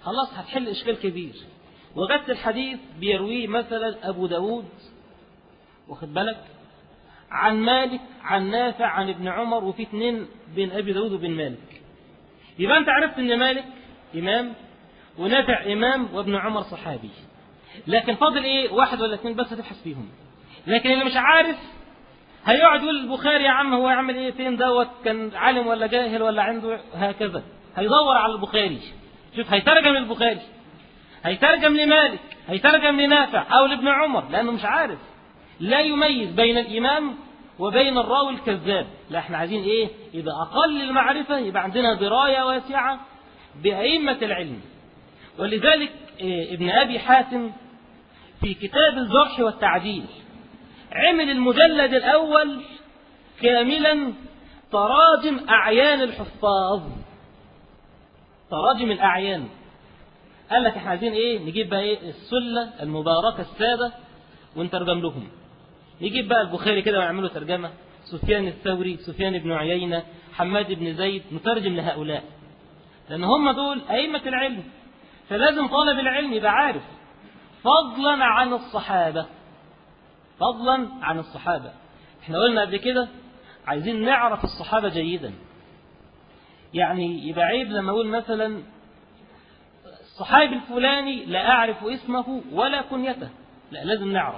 خلاص هتحل إشكال كبير. وجدت الحديث بيرويه مثلا أبو داود، واخد بالك، عن مالك عن نافع عن ابن عمر، وفي اثنين بين أبي داود وبين مالك، يبقى أنت عرفت أن مالك إمام ونافع إمام وابن عمر صحابي. لكن فاضل إيه؟ واحد ولا اثنين بس هتبحث فيهم. لكن اللي مش عارف هيقعد يقول البخاري يا عم هو يعمل إيه، فين دوت، كان عالم ولا جاهل ولا عنده هكذا، هيدور على البخاري. شوف، هيترجم للبخاري، هيترجم لمالك، هيترجم لنافع أو لابن عمر، لأنه مش عارف، لا يميز بين الإمام وبين الراوي الكذاب. لا، احنا عايزين ايه؟ يبقى أقل المعرفة، يبقى عندنا دراية واسعة بأئمة العلم. ولذلك ابن أبي حاتم في كتاب الجرح والتعديل عمل المجلد الأول كاملا تراجم أعيان الحفاظ، تراجم الأعيان. قال لك احنا عايزين ايه؟ نجيب بقى ايه؟ السلة المباركة السادة ونترجم لهم. يجيب بقى البخاري كده ويعملوا ترجمة، سفيان الثوري، سفيان بن عيينة، حماد بن زيد، نترجم لهؤلاء، لأن هم دول أئمة العلم. فلازم طالب العلم يبقى عارف، فضلا عن الصحابة، فضلا عن الصحابة. احنا قلنا قبل كده عايزين نعرف الصحابة جيدا. يعني يبقى عيب لما أقول مثلا الصحابي الفلاني لا أعرف اسمه ولا كنيته، لا، لازم نعرف.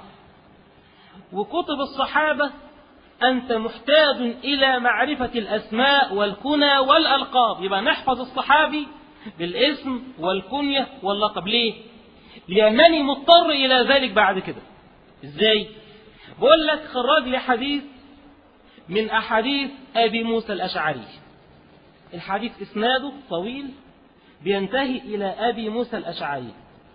وكتب الصحابة أنت محتاج إلى معرفة الأسماء والكنى والألقاب، يبقى نحفظ الصحابي بالاسم والكنية واللقب. ليه؟ لأنني مضطر إلى ذلك بعد كده. إزاي؟ بقول لك خرج لي حديث من أحاديث أبي موسى الأشعري، الحديث إسناده طويل بينتهي إلى أبي موسى الأشعري،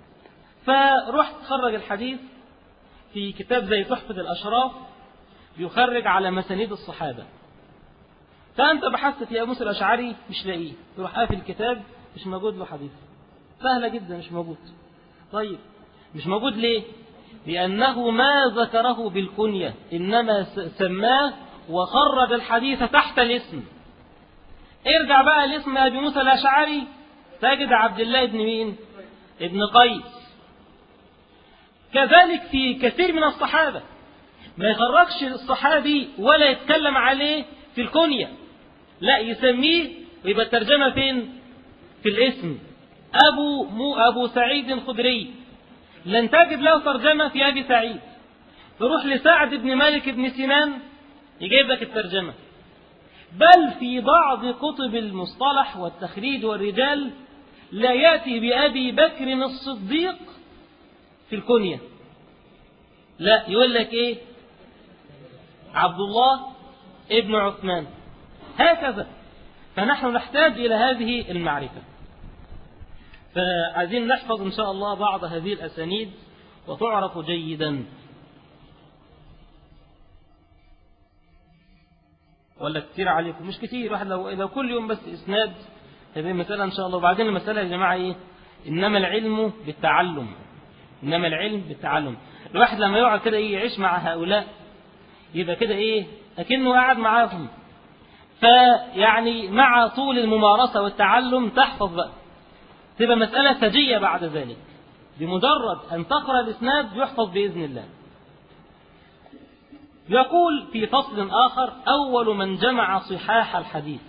فرحت خرج الحديث في كتاب زي تحفة الأشراف بيخرج على مسانيد الصحابة. فأنت بحثت في أبي موسى الأشعري مش لاقيه، تروح قافل الكتاب مش موجود له حديث، سهلة جدا مش موجود. طيب مش موجود ليه؟ لأنه ما ذكره بالكنية، إنما سماه وخرج الحديث تحت الاسم. ارجع بقى لاسم أبي موسى الأشعري تجد عبد الله بن مين؟ ابن قيس. كذلك في كثير من الصحابة ما يخرجش الصحابي ولا يتكلم عليه في الكنية، لا، يسميه ويبقى الترجمة فين؟ في الاسم. أبو سعيد الخدري، لن تجد له ترجمة في أبي سعيد. تروح لسعد بن مالك بن سنان يجيب لك الترجمة. بل في بعض كتب المصطلح والتخريج والرجال لا يأتي بأبي بكر الصديق في الكنية، لا، يقول لك إيه؟ عبد الله ابن عثمان، هكذا. فنحن نحتاج إلى هذه المعرفة. فعايزين نحفظ إن شاء الله بعض هذه الأسانيد وتعرف جيدا. ولا كتير عليكم؟ مش كتير، واحد لو كل يوم بس إسناد هذه المسألة إن شاء الله. وبعدين المسألة يا جماعة إيه؟ إنما العلم بالتعلم، إنما العلم بالتعلم. الواحد لما يقعد كده إيه يعيش مع هؤلاء يبقى كده إيه أكنه قاعد معاهم. فيعني مع طول الممارسة والتعلم تحفظ بقى، تبقى مسألة سجية بعد ذلك، بمجرد أن تقرأ الإسناد يحفظ بإذن الله. يقول في فصل آخر: أول من جمع صحاح الحديث،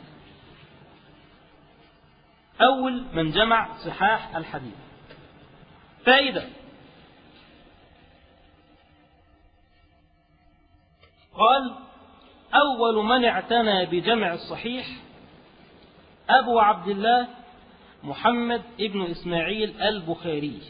أول من جمع صحاح الحديث. فائدة: قال: أول من اعتنى بجمع الصحيح أبو عبد الله محمد ابن إسماعيل البخاري،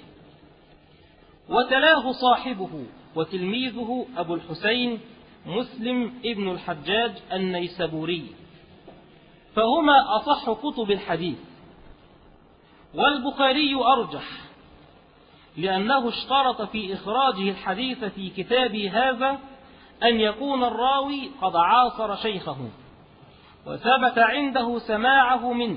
وتلاه صاحبه وتلميذه أبو الحسين مسلم ابن الحجاج النيسابوري، فهما أصح كتب الحديث. والبخاري أرجح، لأنه اشترط في إخراجه الحديث في كتابه هذا أن يكون الراوي قد عاصر شيخه وثبت عنده سماعه منه.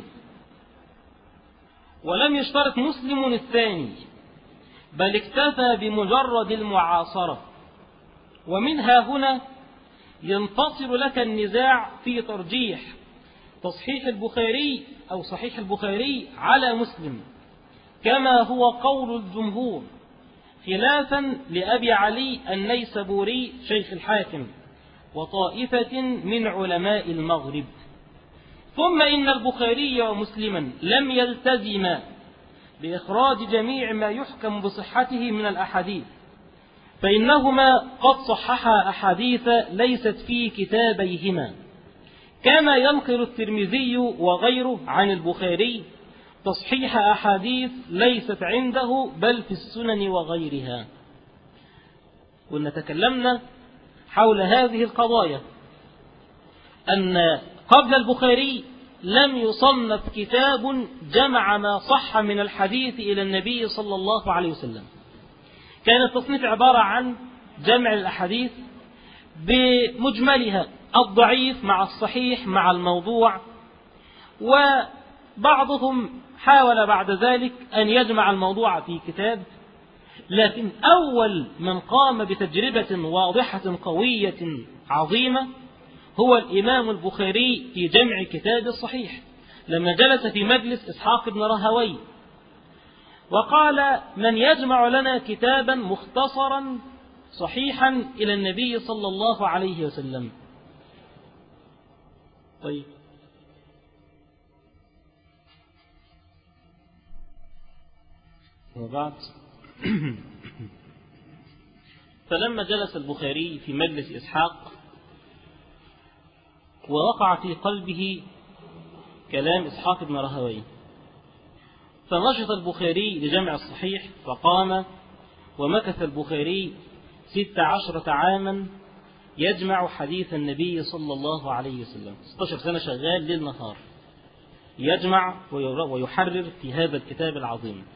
ولم يشترط مسلم الثاني، بل اكتفى بمجرد المعاصرة. ومنها هنا ينفصل لك النزاع في ترجيح تصحيح البخاري أو صحيح البخاري على مسلم كما هو قول الجمهور، خلافا لأبي علي النيسابوري شيخ الحاكم وطائفة من علماء المغرب. ثم إن البخاري ومسلما لم يلتزما بإخراج جميع ما يحكم بصحته من الأحاديث، فإنهما قد صححا أحاديث ليست في كتابيهما، كما ينقل الترمذي وغيره عن البخاري تصحيح أحاديث ليست عنده بل في السنن وغيرها. كنا تكلمنا حول هذه القضايا، أن قبل البخاري لم يصنف كتاب جمع ما صح من الحديث إلى النبي صلى الله عليه وسلم. كان التصنيف عبارة عن جمع الأحاديث بمجملها، الضعيف مع الصحيح مع الموضوع، وبعضهم حاول بعد ذلك أن يجمع الموضوع في كتاب. لكن أول من قام بتجربة واضحة قوية عظيمة هو الإمام البخاري في جمع كتاب الصحيح، لما جلس في مجلس إسحاق بن راهويه وقال: من يجمع لنا كتابا مختصرا صحيحا إلى النبي صلى الله عليه وسلم؟ طيب، وبعد فلما جلس البخاري في مجلس إسحاق ووقع في قلبه كلام إسحاق بن راهويه، فنشط البخاري لجمع الصحيح، فقام ومكث البخاري 16 عاما يجمع حديث النبي صلى الله عليه وسلم. 16 سنة شغال ليل نهار يجمع ويحرر في هذا الكتاب العظيم.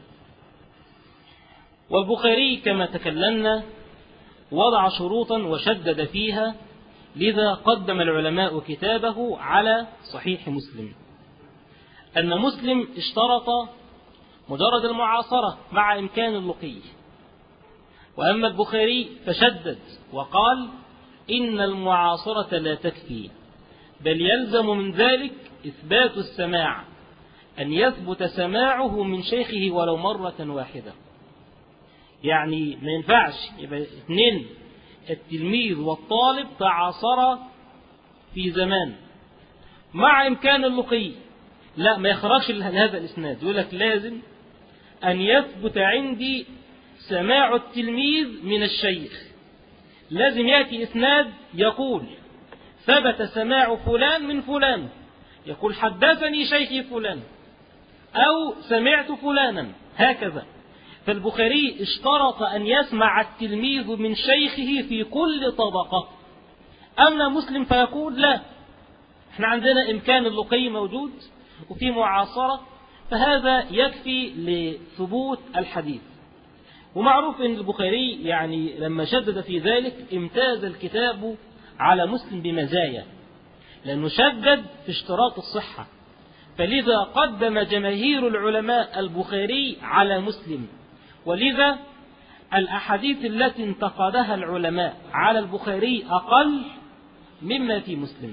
والبخاري كما تكلمنا وضع شروطا وشدد فيها، لذا قدم العلماء كتابه على صحيح مسلم. أن مسلم اشترط مجرد المعاصرة مع إمكان اللقي، وأما البخاري فشدد وقال: إن المعاصرة لا تكفي، بل يلزم من ذلك إثبات السماع، أن يثبت سماعه من شيخه ولو مرة واحدة. يعني ما ينفعش يبقى اثنين، التلميذ والطالب تعاصرا في زمان مع إمكان اللقي، لا ما يخرجش لهذا الإسناد، يقول لك لازم أن يثبت عندي سماع التلميذ من الشيخ. لازم يأتي إسناد يقول ثبت سماع فلان من فلان، يقول حدثني شيخي فلان أو سمعت فلانا، هكذا. فالبخاري اشترط أن يسمع التلميذ من شيخه في كل طبقة. أما مسلم فيقول لا، احنا عندنا إمكان اللقي موجود وفي معاصرة، فهذا يكفي لثبوت الحديث. ومعروف أن البخاري يعني لما شدد في ذلك امتاز الكتاب على مسلم بمزايا، لأنه شدد في اشتراط الصحة، فلذا قدم جماهير العلماء البخاري على مسلم، ولذا الأحاديث التي انتقدها العلماء على البخاري أقل مما في مسلم.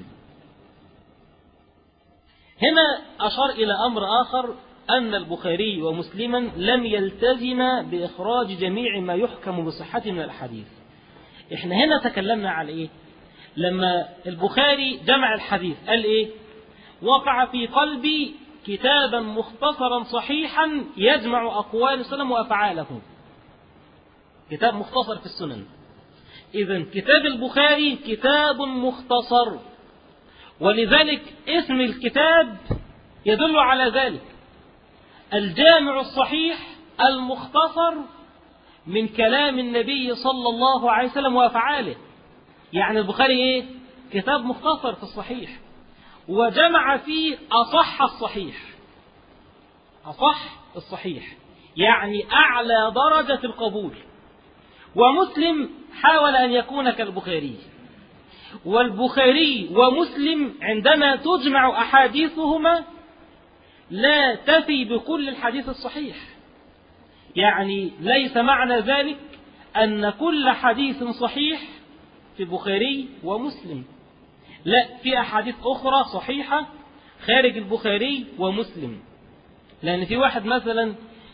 هنا أشار إلى أمر آخر، أن البخاري ومسلما لم يلتزم بإخراج جميع ما يحكم بصحته من الحديث. إحنا هنا تكلمنا على إيه؟ لما البخاري جمع الحديث قال إيه؟ وقع في قلبي كتابا مختصرا صحيحا يجمع أقوال السلام وأفعاله، كتاب مختصر في السنن. إذن كتاب البخاري كتاب مختصر، ولذلك اسم الكتاب يدل على ذلك، الجامع الصحيح المختصر من كلام النبي صلى الله عليه وسلم وأفعاله. يعني البخاري إيه؟ كتاب مختصر في الصحيح، وجمع فيه أصح الصحيح، أصح الصحيح يعني أعلى درجة القبول. ومسلم حاول أن يكون كالبخاري، والبخاري ومسلم عندما تجمع أحاديثهما لا تفي بكل الحديث الصحيح. يعني ليس معنى ذلك أن كل حديث صحيح في البخاري ومسلم، لا، في أحاديث أخرى صحيحة خارج البخاري ومسلم. لأن في واحد مثلا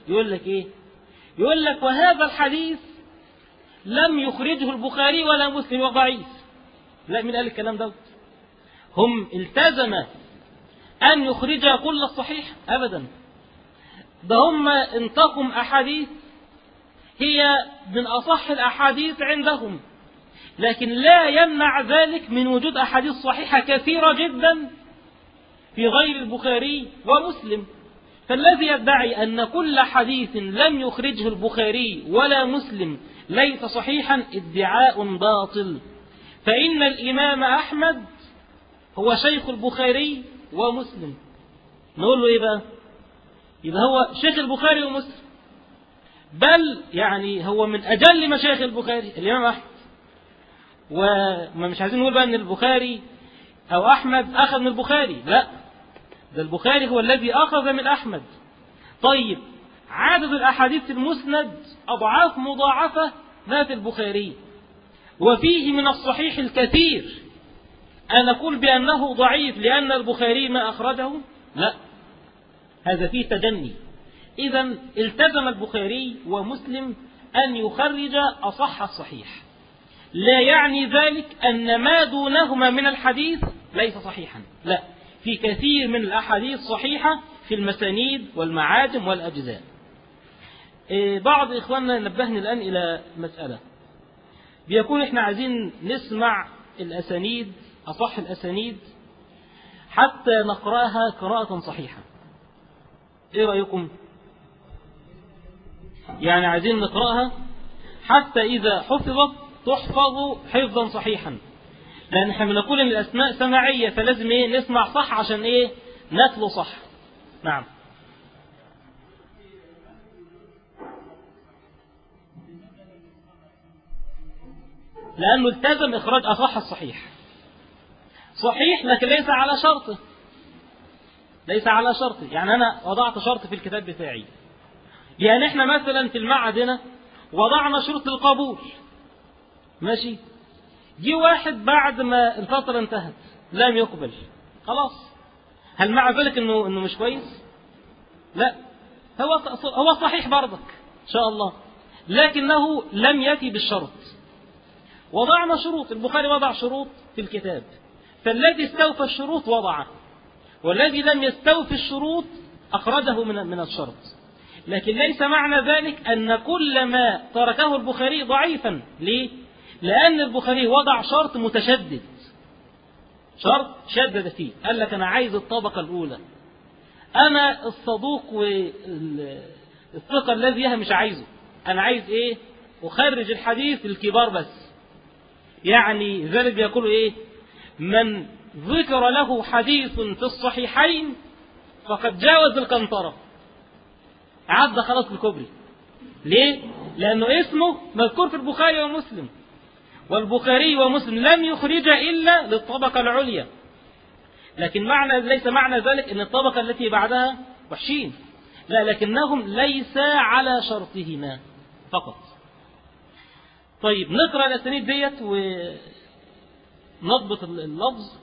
يقول لك إيه؟ يقول لك وهذا الحديث لم يخرجه البخاري ولا مسلم وضعيف. لا، من قال الكلام ده؟ هم التزم أن يخرج كل الصحيح؟ أبدا. ده هم انتقم أحاديث هي من أصح الأحاديث عندهم، لكن لا يمنع ذلك من وجود أحاديث صحيحة كثيرة جدا في غير البخاري ومسلم. فالذي يدعي أن كل حديث لم يخرجه البخاري ولا مسلم ليس صحيحا ادعاء باطل، فإن الإمام أحمد هو شيخ البخاري ومسلم. نقول له إيه بقى؟ يبقى هو شيخ البخاري ومسلم، بل يعني هو من أجل مشايخ البخاري الإمام أحمد. وما مش عايزين نقول بقى أن البخاري أو أحمد أخذ من البخاري، لا، ده البخاري هو الذي أخذ من أحمد. طيب عدد الأحاديث المسند أضعاف مضاعفة ذات البخاري، وفيه من الصحيح الكثير. أن نقول بأنه ضعيف لأن البخاري ما أخرجه؟ لا، هذا فيه تجني. إذن التزم البخاري ومسلم أن يخرج أصح الصحيح، لا يعني ذلك أن ما دونهما من الحديث ليس صحيحا، لا، في كثير من الأحاديث صحيحة في المسانيد والمعاجم والأجزاء. بعض إخواننا نبهني الآن إلى مسألة، بيكون إحنا عايزين نسمع الأسانيد، أصح الأسانيد، حتى نقرأها قراءة صحيحة. إيه رأيكم؟ يعني عايزين نقرأها حتى إذا حفظت تحفظ حفظا صحيحا، لأن احنا بنقول إن الأسماء سماعية، فلازم إيه نسمع صح عشان إيه نتلو صح. نعم. لأنه التزم إخراج أصح الصحيح، صحيح لكن ليس على شرطه، ليس على شرطه. يعني أنا وضعت شرط في الكتاب بتاعي، يعني احنا مثلا في المعهد هنا وضعنا شروط للقبول، ماشي، جي واحد بعد ما الفترة انتهت لم يقبل، خلاص، هل مع ذلك انه مش كويس؟ لا، هو صحيح برضك ان شاء الله، لكنه لم يأتي بالشرط. وضعنا شروط، البخاري وضع شروط في الكتاب، فالذي استوفى الشروط وضعه، والذي لم يستوفي الشروط أخرجه من الشرط. لكن ليس معنى ذلك أن كل ما تركه البخاري ضعيفا. ليه؟ لأن البخاري وضع شرط متشدد، شرط شدد فيه، قال لك أنا عايز الطبقة الأولى، أنا الصدوق والثقة الذي مش عايزه، أنا عايز إيه؟ أخرج الحديث الكبار بس. يعني ذلك بيقولوا إيه؟ من ذكر له حديث في الصحيحين فقد جاوز القنطرة، عدى خلاص الكوبري. ليه؟ لأنه اسمه مذكور في البخاري ومسلم، والبخاري ومسلم لم يخرج إلا للطبقة العليا. لكن ليس معنى ذلك أن الطبقة التي بعدها وحشين، لا، لكنهم ليس على شرطهما فقط. طيب نقرأ الأسانيد ديت ونضبط اللفظ.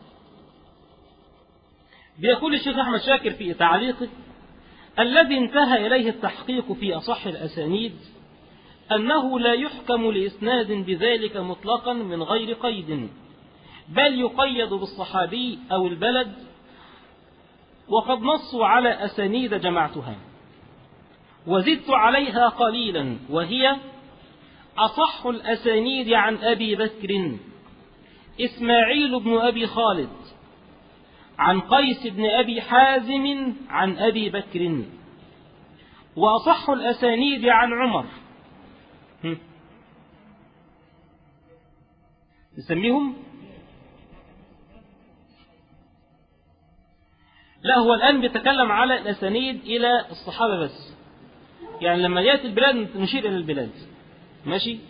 بيقول الشيخ أحمد شاكر في تعليقه: الذي انتهى إليه التحقيق في أصح الأسانيد أنه لا يحكم لإسناد بذلك مطلقا من غير قيد، بل يقيد بالصحابي أو البلد. وقد نصوا على أسانيد جمعتها وزدت عليها قليلا، وهي: أصح الأسانيد عن أبي بكر إسماعيل بن أبي خالد عن قيس بن أبي حازم عن أبي بكر. وأصح الأسانيد عن عمر، نسميهم؟ لا، هو الآن بيتكلم على الأسانيد إلى الصحابة بس، يعني لما يأتي البلاد نشير إلى البلاد، ماشي.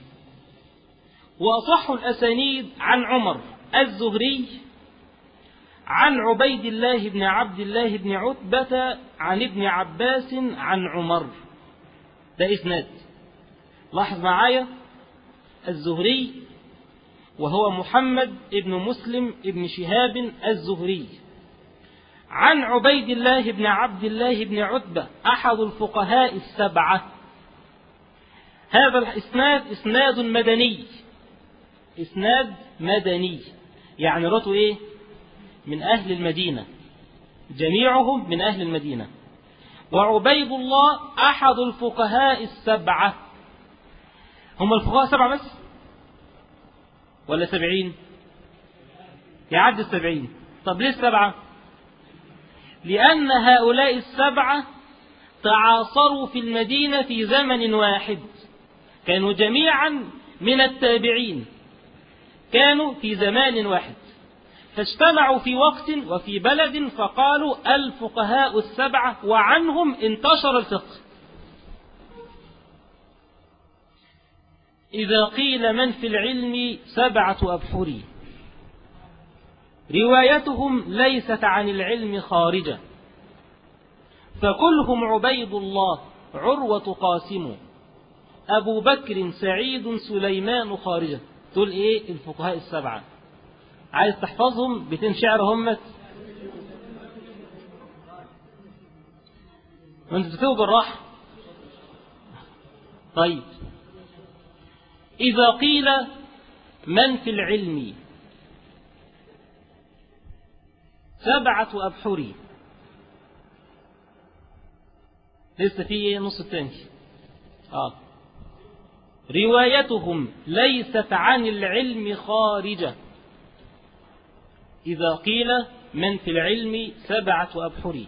وأصح الأسانيد عن عمر الزهري عن عبيد الله بن عبد الله بن عتبة عن ابن عباس عن عمر، ده إسناد. لاحظ معايا، الزهري وهو محمد ابن مسلم ابن شهاب الزهري عن عبيد الله بن عبد الله بن عتبة أحد الفقهاء السبعة. هذا الإسناد إسناد مدني، إسناد مدني، يعني رأته إيه؟ من أهل المدينة، جميعهم من أهل المدينة. وعبيد الله أحد الفقهاء السبعة. هم الفقهاء سبعة بس ولا 70؟ يعد 70. طب ليه السبعة؟ لأن هؤلاء السبعة تعاصروا في المدينة في زمن واحد، كانوا جميعا من التابعين، كانوا في زمان واحد، فاجتمعوا في وقت وفي بلد فقالوا الفقهاء السبعة، وعنهم انتشر الفقه. إذا قيل من في العلم 7 أبحر، روايتهم ليست عن العلم خارجة، فكلهم عبيد الله، عروة، قاسم، أبو بكر، سعيد، سليمان، خارجة. دول إيه؟ الفقهاء السبعة. عايز تحفظهم؟ بيتين شعر همت وانت بتكتبوا بالراحة. طيب، إذا قيل من في العلم 7 أبحر، لسه في نص الثاني. روايتهم ليست عن العلم خارجة. إذا قيل من في العلم 7 أبحر،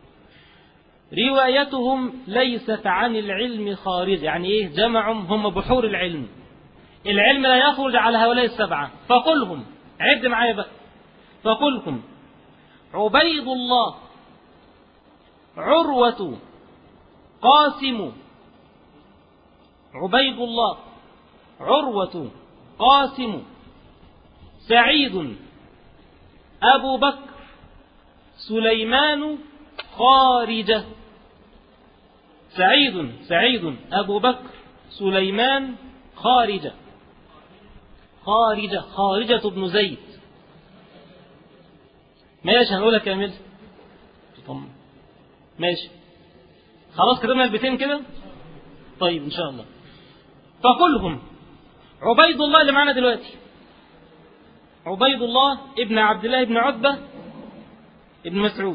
روايتهم ليست عن العلم خارجة، يعني إيه؟ جمعهم هم بحور العلم، العلم لا يخرج على هؤلاء السبعة. فقلهم، عد معايا بقى، فقلهم عبيد الله، عروة، قاسم، عبيد الله، عروة، قاسم، سعيد، أبو بكر، سليمان، خارجة. سعيد، أبو بكر، سليمان، خارجة. خارجة بن زيد. ماشي، هنقولها كامل. ماشي، خلاص كتبنا البيتين كده. طيب إن شاء الله. فكلهم عبيد الله اللي معنا دلوقتي، عبيد الله ابن عبد الله ابن عتبة ابن مسعود،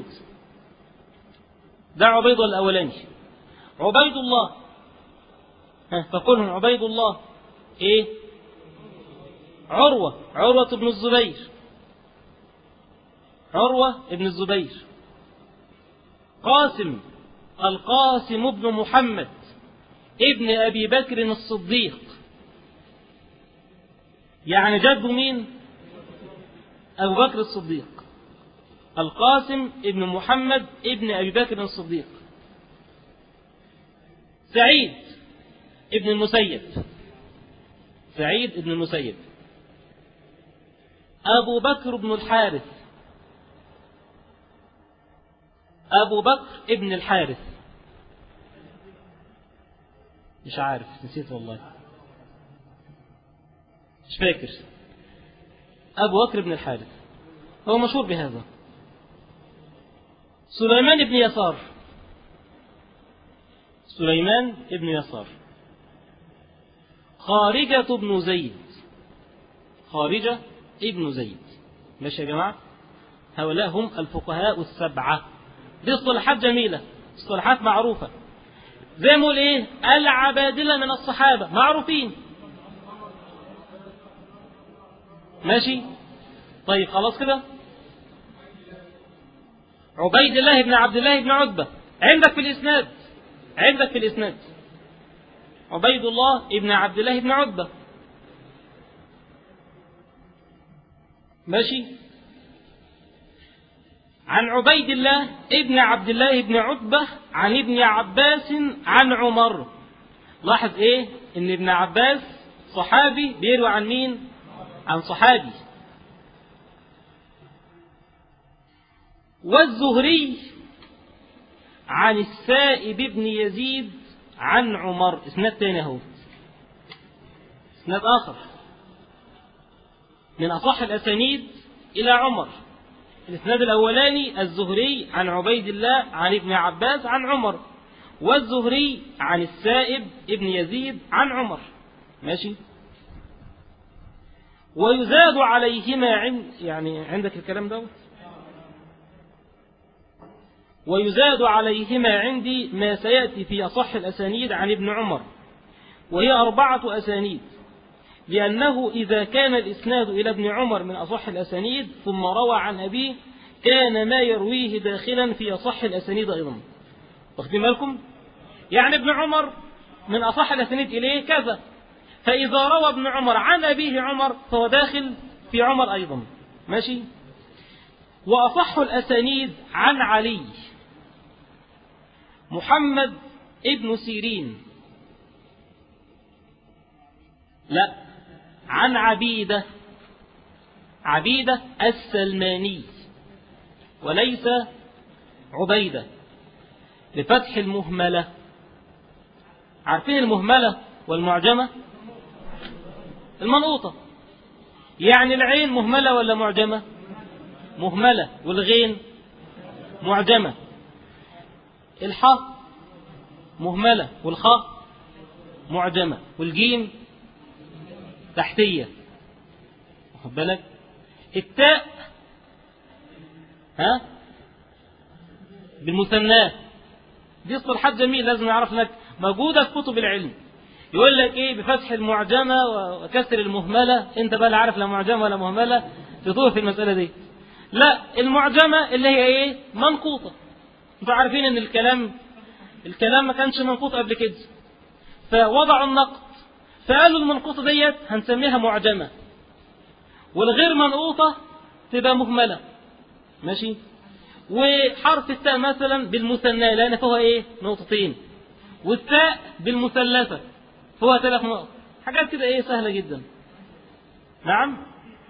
ده عبيد الله الأولاني. عبيد الله، فكلهم عبيد الله إيه؟ عروة بن الزبير، عروة ابن الزبير. قاسم، القاسم بن محمد ابن أبي بكر الصديق، يعني جد مين؟ أبو بكر الصديق. القاسم ابن محمد ابن أبي بكر الصديق. سعيد ابن المسيب، سعيد ابن المسيب. أبو بكر بن الحارث، أبو بكر ابن الحارث، مش عارف، نسيت والله، مش فاكر. أبو بكر ابن الحارث هو مشهور بهذا. سليمان ابن يسار، سليمان ابن يسار. خارجة ابن زيد، خارجة ابن زيد. ماشي يا جماعة، هؤلاء هم الفقهاء السبعة. دي اصطلاحات جميلة، اصطلاحات معروفة، زي ما نقول ايه؟ العبادلة من الصحابة معروفين. ماشي، طيب خلاص كده. عبيد الله بن عبد الله بن عتبة عندك في الإسناد، عندك في الإسناد عبيد الله ابن عبد الله بن عتبة. ماشي، عن عبيد الله ابن عبد الله بن عتبة عن ابن عباس عن عمر. لاحظ ايه؟ ان ابن عباس صحابي بيروي عن مين؟ عن صحابي. والزهري عن السائب بن يزيد عن عمر. اسناد تاني اهو، اسناد اخر من اصح الاسانيد الى عمر. الإسناد الأولاني الزهري عن عبيد الله عن ابن عباس عن عمر، والزهري عن السائب ابن يزيد عن عمر. ماشي. ويزاد عليهما يعني عندك الكلام ده، ويزاد عليهما عندي ما سيأتي في أصح الأسانيد عن ابن عمر، وهي 4 أسانيد، لأنه إذا كان الإسناد إلى ابن عمر من أصح الأسانيد ثم روى عن أبيه كان ما يرويه داخلا في أصح الأسانيد أيضا. واخدين بالكم؟ يعني ابن عمر من أصح الأسانيد إليه كذا، فإذا روى ابن عمر عن أبيه عمر فهو داخل في عمر أيضا. ماشي. وأصح الأسانيد عن علي محمد ابن سيرين، لا، عن عبيدة السلماني وليس عبيدة بفتح المهملة. عارفين المهملة والمعجمة؟ المنقوطة، يعني العين مهملة ولا معجمة؟ مهملة، والغين معجمة. الحاء مهملة والخاء معجمة، والجيم تحتية. واخد بالك؟ التاء بالمثناه. دي اصطلاحات جميل لازم نعرف لك، موجودة في كتب العلم. يقول لك ايه؟ بفتح المعجمة وكسر المهملة. انت بقى لا عارف لا معجمة ولا مهملة، تطوف في المسألة دي. لا، المعجمة اللي هي ايه؟ منقوطة. انتوا عارفين ان الكلام ما كانش منقوط قبل كده، فوضعوا النقط، فقالوا المنقوطة ديت هنسميها معجمة، والغير منقوطة تبقى مهملة. ماشي. وحرف التاء مثلا بالمثنى لان فيها ايه؟ نقطتين، والتاء بالمثلثة فيها 3 نقط. حاجات كده ايه؟ سهلة جدا. نعم،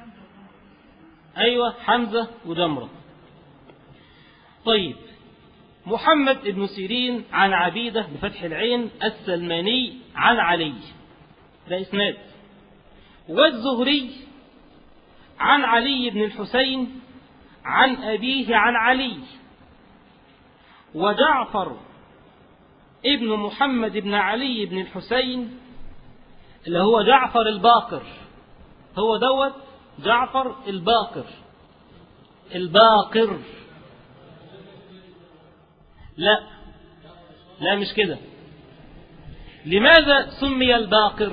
ايوه، حمزة وجمرة. طيب، محمد بن سيرين عن عبيدة بفتح العين السلماني عن علي، ده إسناد. والزهري عن علي بن الحسين عن أبيه عن علي. وجعفر ابن محمد بن علي بن الحسين اللي هو جعفر الباقر، هو دوت جعفر الباقر. لا مش كده. لماذا سمي الباقر؟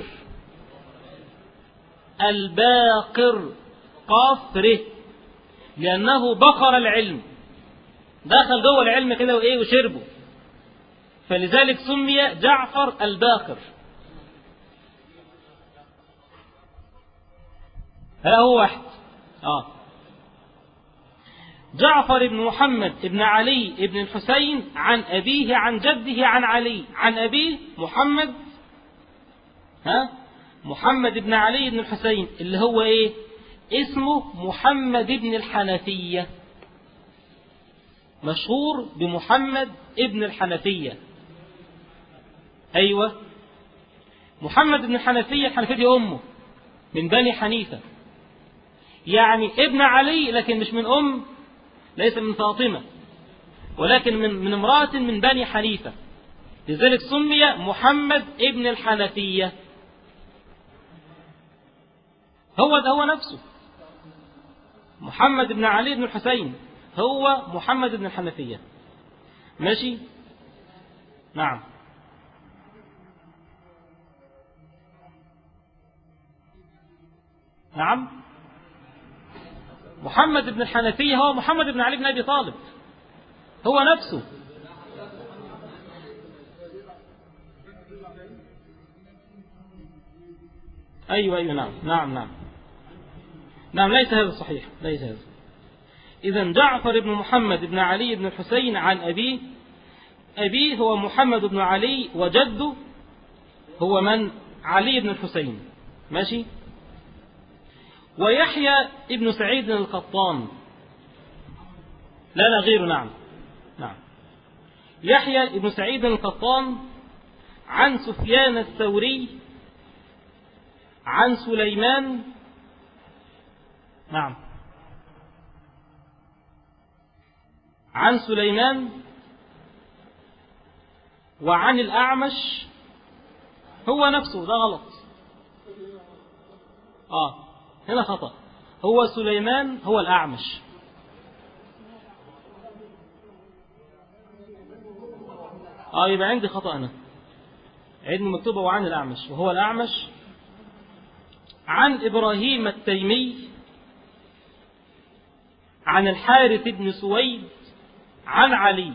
قاف ر، لأنه بقر العلم، دخل جوه العلم كده وإيه وشربه، فلذلك سمي جعفر الباقر. هو واحد. جعفر بن محمد بن علي بن الحسين عن أبيه عن جده عن علي، عن أبيه محمد بن علي بن الحسين اللي هو إيه؟ اسمه محمد بن الحنفية، مشهور بمحمد ابن الحنفية. أيوة، محمد بن الحنفية، الحنفية دي أمه من بني حنيفة، يعني ابن علي لكن مش من ليس من فاطمة، ولكن من امرأة من بني حنيفة، لذلك سمي محمد ابن الحنفية. هو نفسه محمد بن علي بن الحسين، هو محمد بن الحنفية. ماشي. نعم. محمد بن الحنفية هو محمد بن علي بن أبي طالب، هو نفسه. أيوة نعم، ليس هذا صحيح، ليس هذا. إذن جعفر بن محمد بن علي بن الحسين عن أبيه هو محمد بن علي، وجده هو من؟ علي بن الحسين. ماشي. ويحيى ابن سعيد القطان، لا غيره. نعم، يحيى ابن سعيد القطان عن سفيان الثوري عن سليمان. نعم، عن سليمان وعن الأعمش هو نفسه، ده غلط. هنا خطأ، هو سليمان هو الأعمش. يبقى عندي خطأ هنا، عندي مكتوبة وعن الأعمش وهو الأعمش. عن إبراهيم التيمي عن الحارث بن سويد عن علي.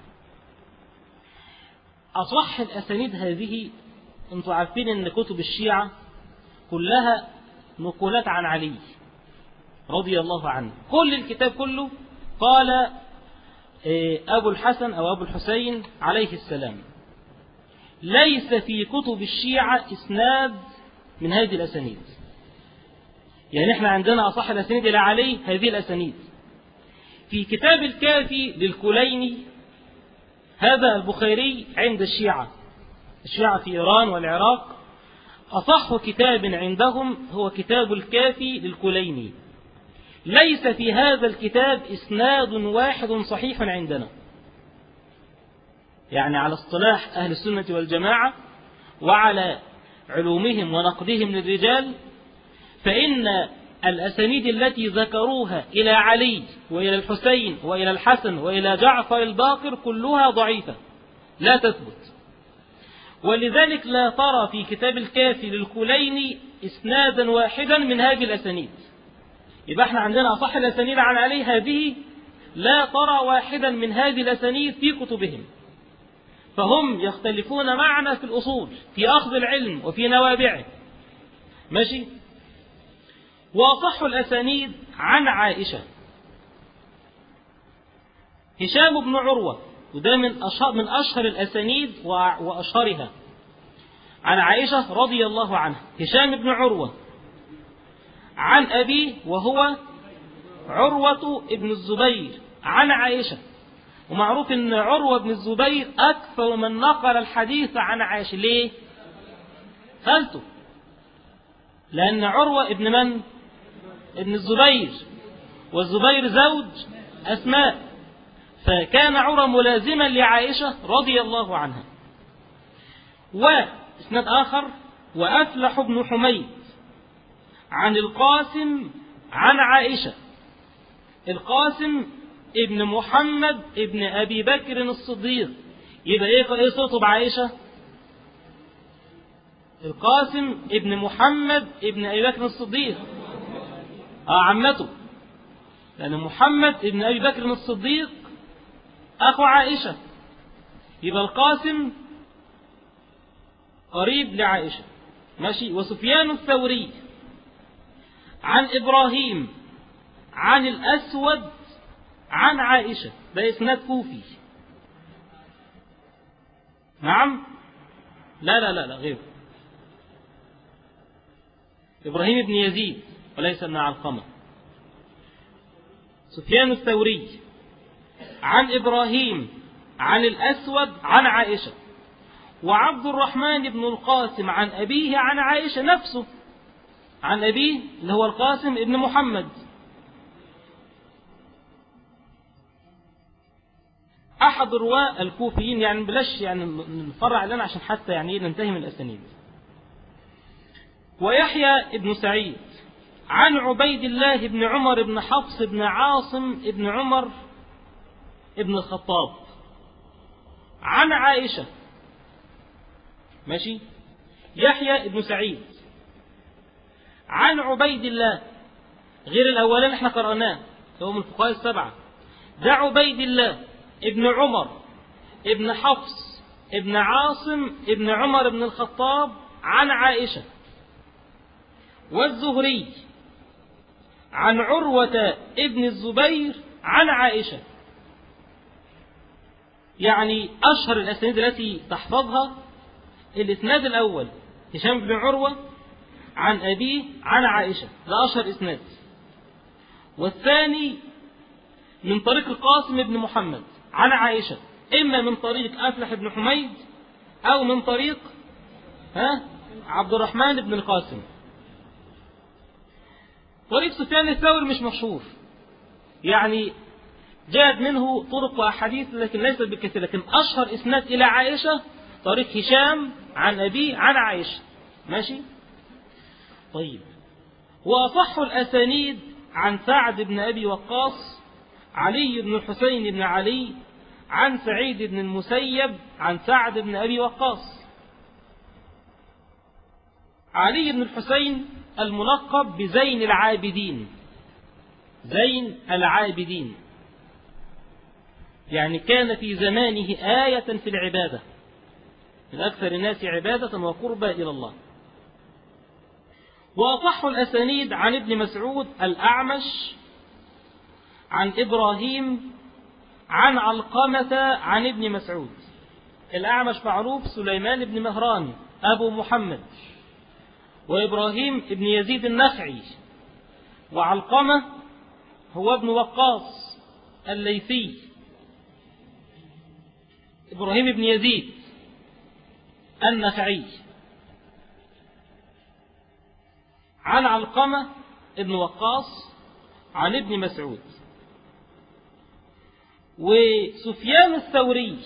أصح الأسانيد هذه، أنتم عارفين أن كتب الشيعة كلها نقولات عن علي رضي الله عنه، كل الكتاب كله قال أبو الحسن أو أبو الحسين عليه السلام. ليس في كتب الشيعة إسناد من هذه الأسانيد، يعني احنا عندنا أصح الأسانيد إلى علي هذه الأسانيد. في كتاب الكافي للكليني، هذا البخاري عند الشيعة في إيران والعراق أصح كتاب عندهم هو كتاب الكافي للكليني. ليس في هذا الكتاب إسناد واحد صحيح عندنا، يعني على اصطلاح أهل السنة والجماعة وعلى علومهم ونقدهم للرجال، فإن الأسانيد التي ذكروها إلى علي وإلى الحسين وإلى الحسن وإلى جعفر الباقر كلها ضعيفة لا تثبت، ولذلك لا ترى في كتاب الكافي للكليني إسنادا واحدا من هذه الأسانيد. يبقى احنا عندنا أصح الأسانيد عن علي هذه، لا ترى واحدا من هذه الأسانيد في كتبهم، فهم يختلفون معنا في الأصول في أخذ العلم وفي نوابعه. ماشي. وأصح الأسانيد عن عائشة هشام بن عروة، وده من أشهر الأسانيد وأشهرها، عن عائشة رضي الله عنها. هشام بن عروة عن أبيه وهو عروة ابن الزبير عن عائشة، ومعروف أن عروة بن الزبير أكثر من نقل الحديث عن عائشة. ليه؟ خالته، لأن عروة ابن من؟ ابن الزبير، والزبير زوج أسماء، فكان عروة ملازما لعائشة رضي الله عنها. وإسناد آخر، وأفلح بن حميد عن القاسم عن عائشة. القاسم ابن محمد ابن أبي بكر الصديق، يبقى إيه صوته بعائشة؟ القاسم ابن محمد ابن أبي بكر الصديق، عمته، لأن محمد ابن أبي بكر الصديق أخو عائشة، يبقى القاسم قريب لعائشة. ماشي. وسفيان الثوري عن إبراهيم عن الأسود عن عائشة، ده إسناد كوفي. نعم، لا غير إبراهيم بن يزيد وليس ابن علقمة. سفيان الثوري عن إبراهيم عن الأسود عن عائشة. وعبد الرحمن بن القاسم عن أبيه عن عائشة نفسه، عن أبيه اللي هو القاسم ابن محمد. أحد رواة الكوفيين، يعني بلاش يعني نفرع لنا عشان حتى يعني ننتهي من الأسانيد. ويحيى ابن سعيد عن عبيد الله بن عمر بن حفص بن عاصم بن عمر ابن الخطاب عن عائشة. ماشي. يحيى ابن سعيد عن عبيد الله، غير الأولين احنا قرأناه هو من الفقهاء السبعة، ده عبيد الله ابن عمر ابن حفص ابن عاصم ابن عمر بن الخطاب عن عائشة. والزهري عن عروة ابن الزبير عن عائشة. يعني أشهر الأسانيد التي تحفظها الإسناد الأول، هشام بن عروة عن أبيه عن عائشة، ده أشهر إسناد. والثاني من طريق القاسم بن محمد عن عائشة، إما من طريق أفلح بن حميد أو من طريق عبد الرحمن بن القاسم. طريق سفيان الثوري مش مشهور، يعني جاءت منه طرق وأحاديث لكن ليست بالكثير، لكن أشهر إسناد إلى عائشة طريق هشام عن أبي عن عائشة. ماشي؟ طيب، وأصح الأسانيد عن سعد بن أبي وقاص علي بن الحسين بن علي عن سعيد بن المسيب عن سعد بن أبي وقاص. علي بن الحسين الملقب بزين العابدين، زين العابدين، يعني كان في زمانه آية في العبادة، من أكثر الناس عبادة وقربا إلى الله. وأصح الأسانيد عن ابن مسعود الأعمش عن إبراهيم عن علقمة عن ابن مسعود. الأعمش معروف سليمان بن مهران أبو محمد، وإبراهيم ابن يزيد النخعي، وعلقمة هو ابن وقاص الليثي. إبراهيم ابن يزيد النخعي عن علقمة ابن وقاص عن ابن مسعود. وسفيان الثوري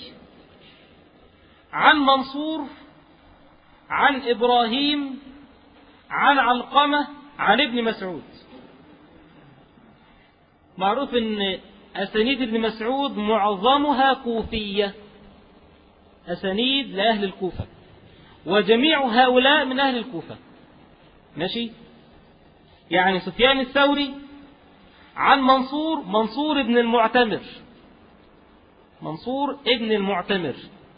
عن منصور عن إبراهيم عن علقمة عن ابن مسعود. معروف أن أسانيد ابن مسعود معظمها كوفية، أسانيد لأهل الكوفة، وجميع هؤلاء من أهل الكوفة. ماشي؟ يعني سفيان الثوري عن منصور ابن المعتمر، منصور ابن المعتمر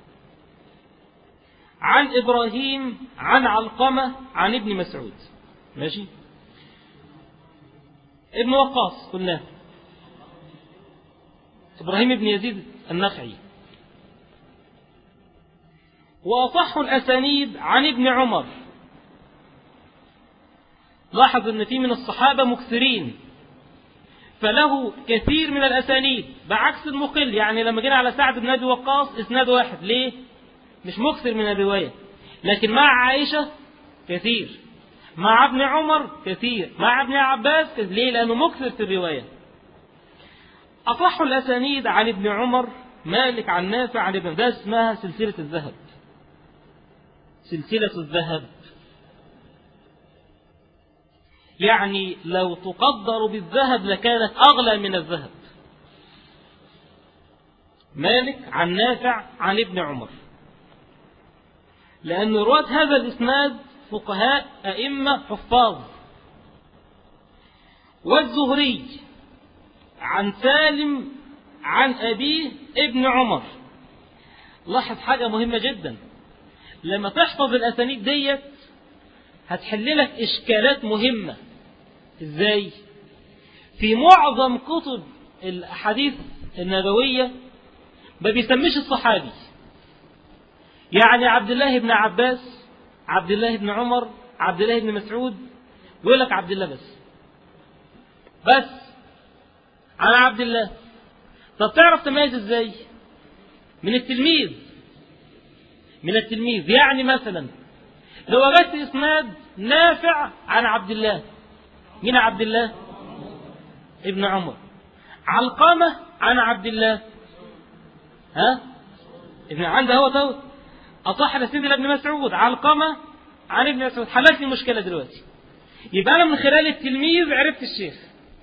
عن إبراهيم عن علقمة عن ابن مسعود. ماشي؟ ابن وقاص قلنا إبراهيم ابن يزيد النخعي. وأصح الأسانيد عن ابن عمر. لاحظ أن في من الصحابة مكثرين، فله كثير من الأسانيد بعكس المقل. يعني لما جينا على سعد بن أبي وقاص إسناد واحد، ليه؟ مش مكثر من الرواية. لكن مع عائشة كثير، مع ابن عمر كثير، مع ابن عباس كثير. ليه؟ لأنه مكثر في الرواية. أصح الأسانيد عن ابن عمر مالك عن نافع عن ابن، ده اسمها سلسلة الذهب، سلسلة الذهب. يعني لو تقدر بالذهب لكانت أغلى من الذهب. مالك عن نافع عن ابن عمر، لأن رواة هذا الإسناد فقهاء أئمة حفاظ. والزهري عن سالم عن أبيه ابن عمر. لاحظ حاجة مهمة جدا، لما تحفظ الأسانيد ديت هتحل لك إشكالات مهمة. إزاي؟ في معظم كتب الأحاديث النبوية ما بيسميش الصحابي. يعني عبد الله بن عباس، عبد الله بن عمر، عبد الله بن مسعود، ويقول لك عبد الله بس عن عبد الله. طب تعرف تميز ازاي؟ من التلميذ، من التلميذ. يعني مثلا لو وجدت اسناد نافع عن عبد الله، مين عبد الله؟ ابن عمر. علقمة عن عبد الله، ها؟ ابن عنده هو توت. أصح الأسانيد لابن مسعود، علقمة عن ابن مسعود. حلت لي المشكلة دلوقتي. يبقى أنا من خلال التلميذ عرفت الشيخ.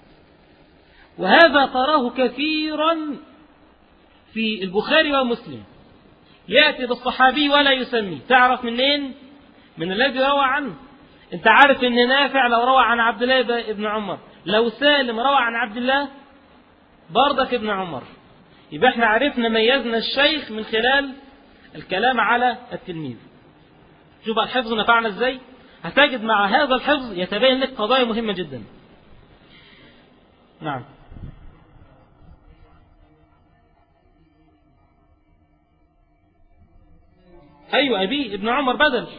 وهذا تراه كثيرا في البخاري ومسلم، يأتي بالصحابي ولا يسمي. تعرف منين؟ من الذي روى عنه. انت عارف ان نافع لو روى عن عبد الله ابن عمر، لو سالم روى عن عبد الله برضك ابن عمر. يبقى احنا عرفنا ميزنا الشيخ من خلال الكلام على التلميذ. شوف الحفظ نفعنا ازاي. هتجد مع هذا الحفظ يتبين لك قضايا مهمة جدا. نعم. ايوه، ابي ابن عمر بدل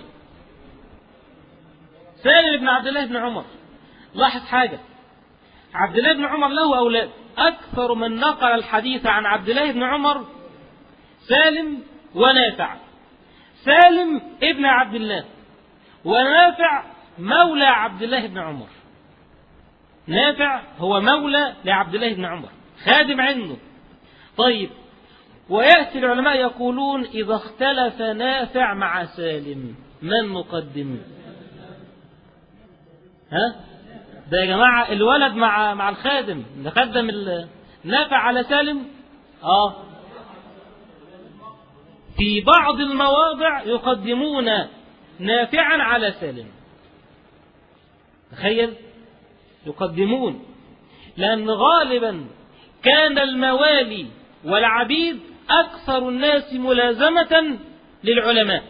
سالم بن عبد الله بن عمر. لاحظ حاجة، عبد الله بن عمر له أولاد. أكثر من نقل الحديث عن عبد الله بن عمر سالم ونافع. سالم ابن عبد الله، ونافع مولى عبد الله بن عمر. نافع هو مولى لعبد الله بن عمر، خادم عنده طيب، ويأتي العلماء يقولون إذا اختلف نافع مع سالم من نقدم؟ ها؟ ده يا جماعة الولد مع الخادم نقدم نافع على سالم. في بعض المواضع يقدمون نافعا على سالم. تخيل، يقدمون، لأن غالبا كان الموالي والعبيد أكثر الناس ملازمة للعلماء.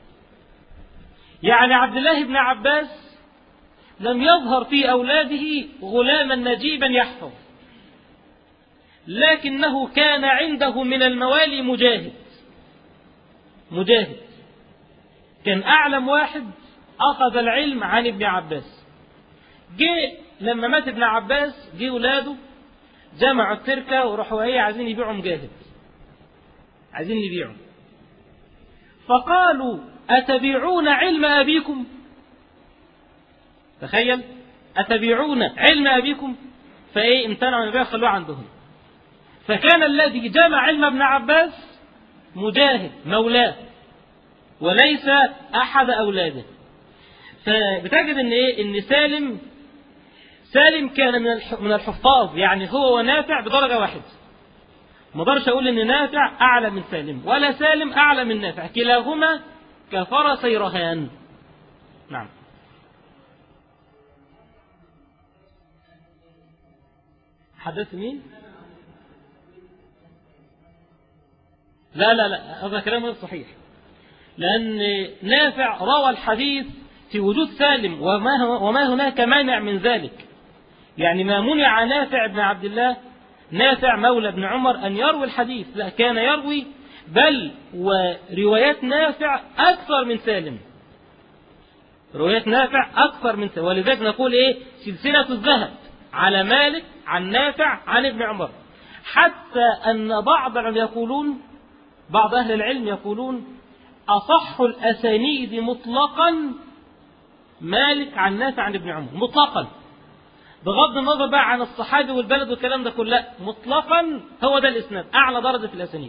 يعني عبد الله بن عباس لم يظهر في أولاده غلاما نجيبا يحفظ، لكنه كان عنده من الموالي مجاهد كان أعلم واحد أخذ العلم عن ابن عباس. لما مات ابن عباس جه ولاده جمعوا التركة وراحوا عايزين يبيعوا مجاهد، عايزين يبيعوا، فقالوا أتبيعون علم أبيكم؟ تخيل، أتبيعون علم أبيكم؟ امتنعوا من البيع، خلوه عندهم. فكان الذي جمع علم ابن عباس مجاهد مولاه وليس أحد أولاده. فبتجد إن سالم كان من الحفاظ، يعني هو ونافع بدرجة واحدة. ما اقدرش أقول إن نافع أعلى من سالم ولا سالم أعلى من نافع، كلاهما كفرسي رهان. نعم. حدث مين؟ لا هذا كلام غير صحيح، لأن نافع روى الحديث في وجود سالم وما هناك مانع من ذلك. يعني ما منع نافع بن عبد الله، نافع مولى بن عمر، أن يروي الحديث، لا، كان يروي، بل وروايات نافع أكثر من سالم، روايات نافع أكثر من سالم. ولذلك نقول سلسلة الذهب على مالك عن نافع عن ابن عمر، حتى أن بعض أهل العلم يقولون أصح الأسانيد مطلقا مالك عن نافع عن ابن عمر، مطلقا، بغض النظر بقى عن الصحابي والبلد والكلام ده كله، مطلقا هو ده الإسناد، أعلى درجة في الأسانيد.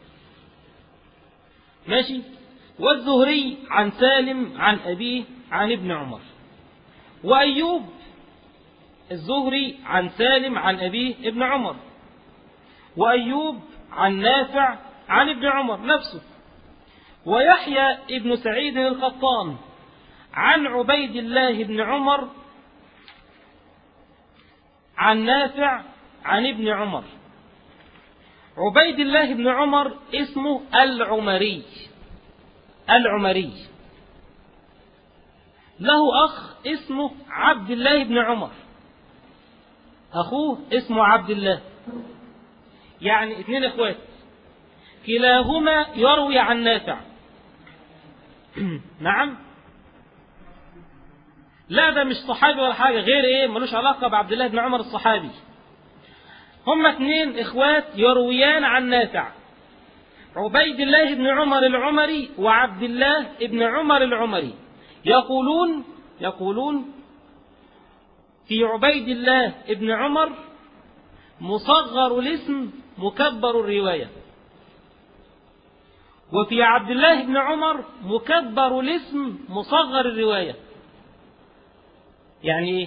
ماشي. والزهري عن سالم عن أبيه عن ابن عمر. وأيوب الزهري عن سالم عن أبيه ابن عمر، وأيوب عن نافع عن ابن عمر نفسه. ويحيى ابن سعيد القطان عن عبيد الله بن عمر عن نافع عن ابن عمر. عبيد الله بن عمر اسمه العمري، له أخ اسمه عبد الله بن عمر، أخوه اسمه عبد الله، يعني 2 إخوات، كلاهما يروي عن نافع. نعم. لا، ده مش صحابي ولا حاجة، غير ملوش علاقة بعبد الله بن عمر الصحابي. هما 2 إخوات يرويان عن نافع، عبيد الله بن عمر العمري وعبد الله بن عمر العمري. يقولون في عبيد الله بن عمر مصغر الاسم مكبر الرواية، وفي عبد الله بن عمر مكبر الاسم مصغر الرواية. يعني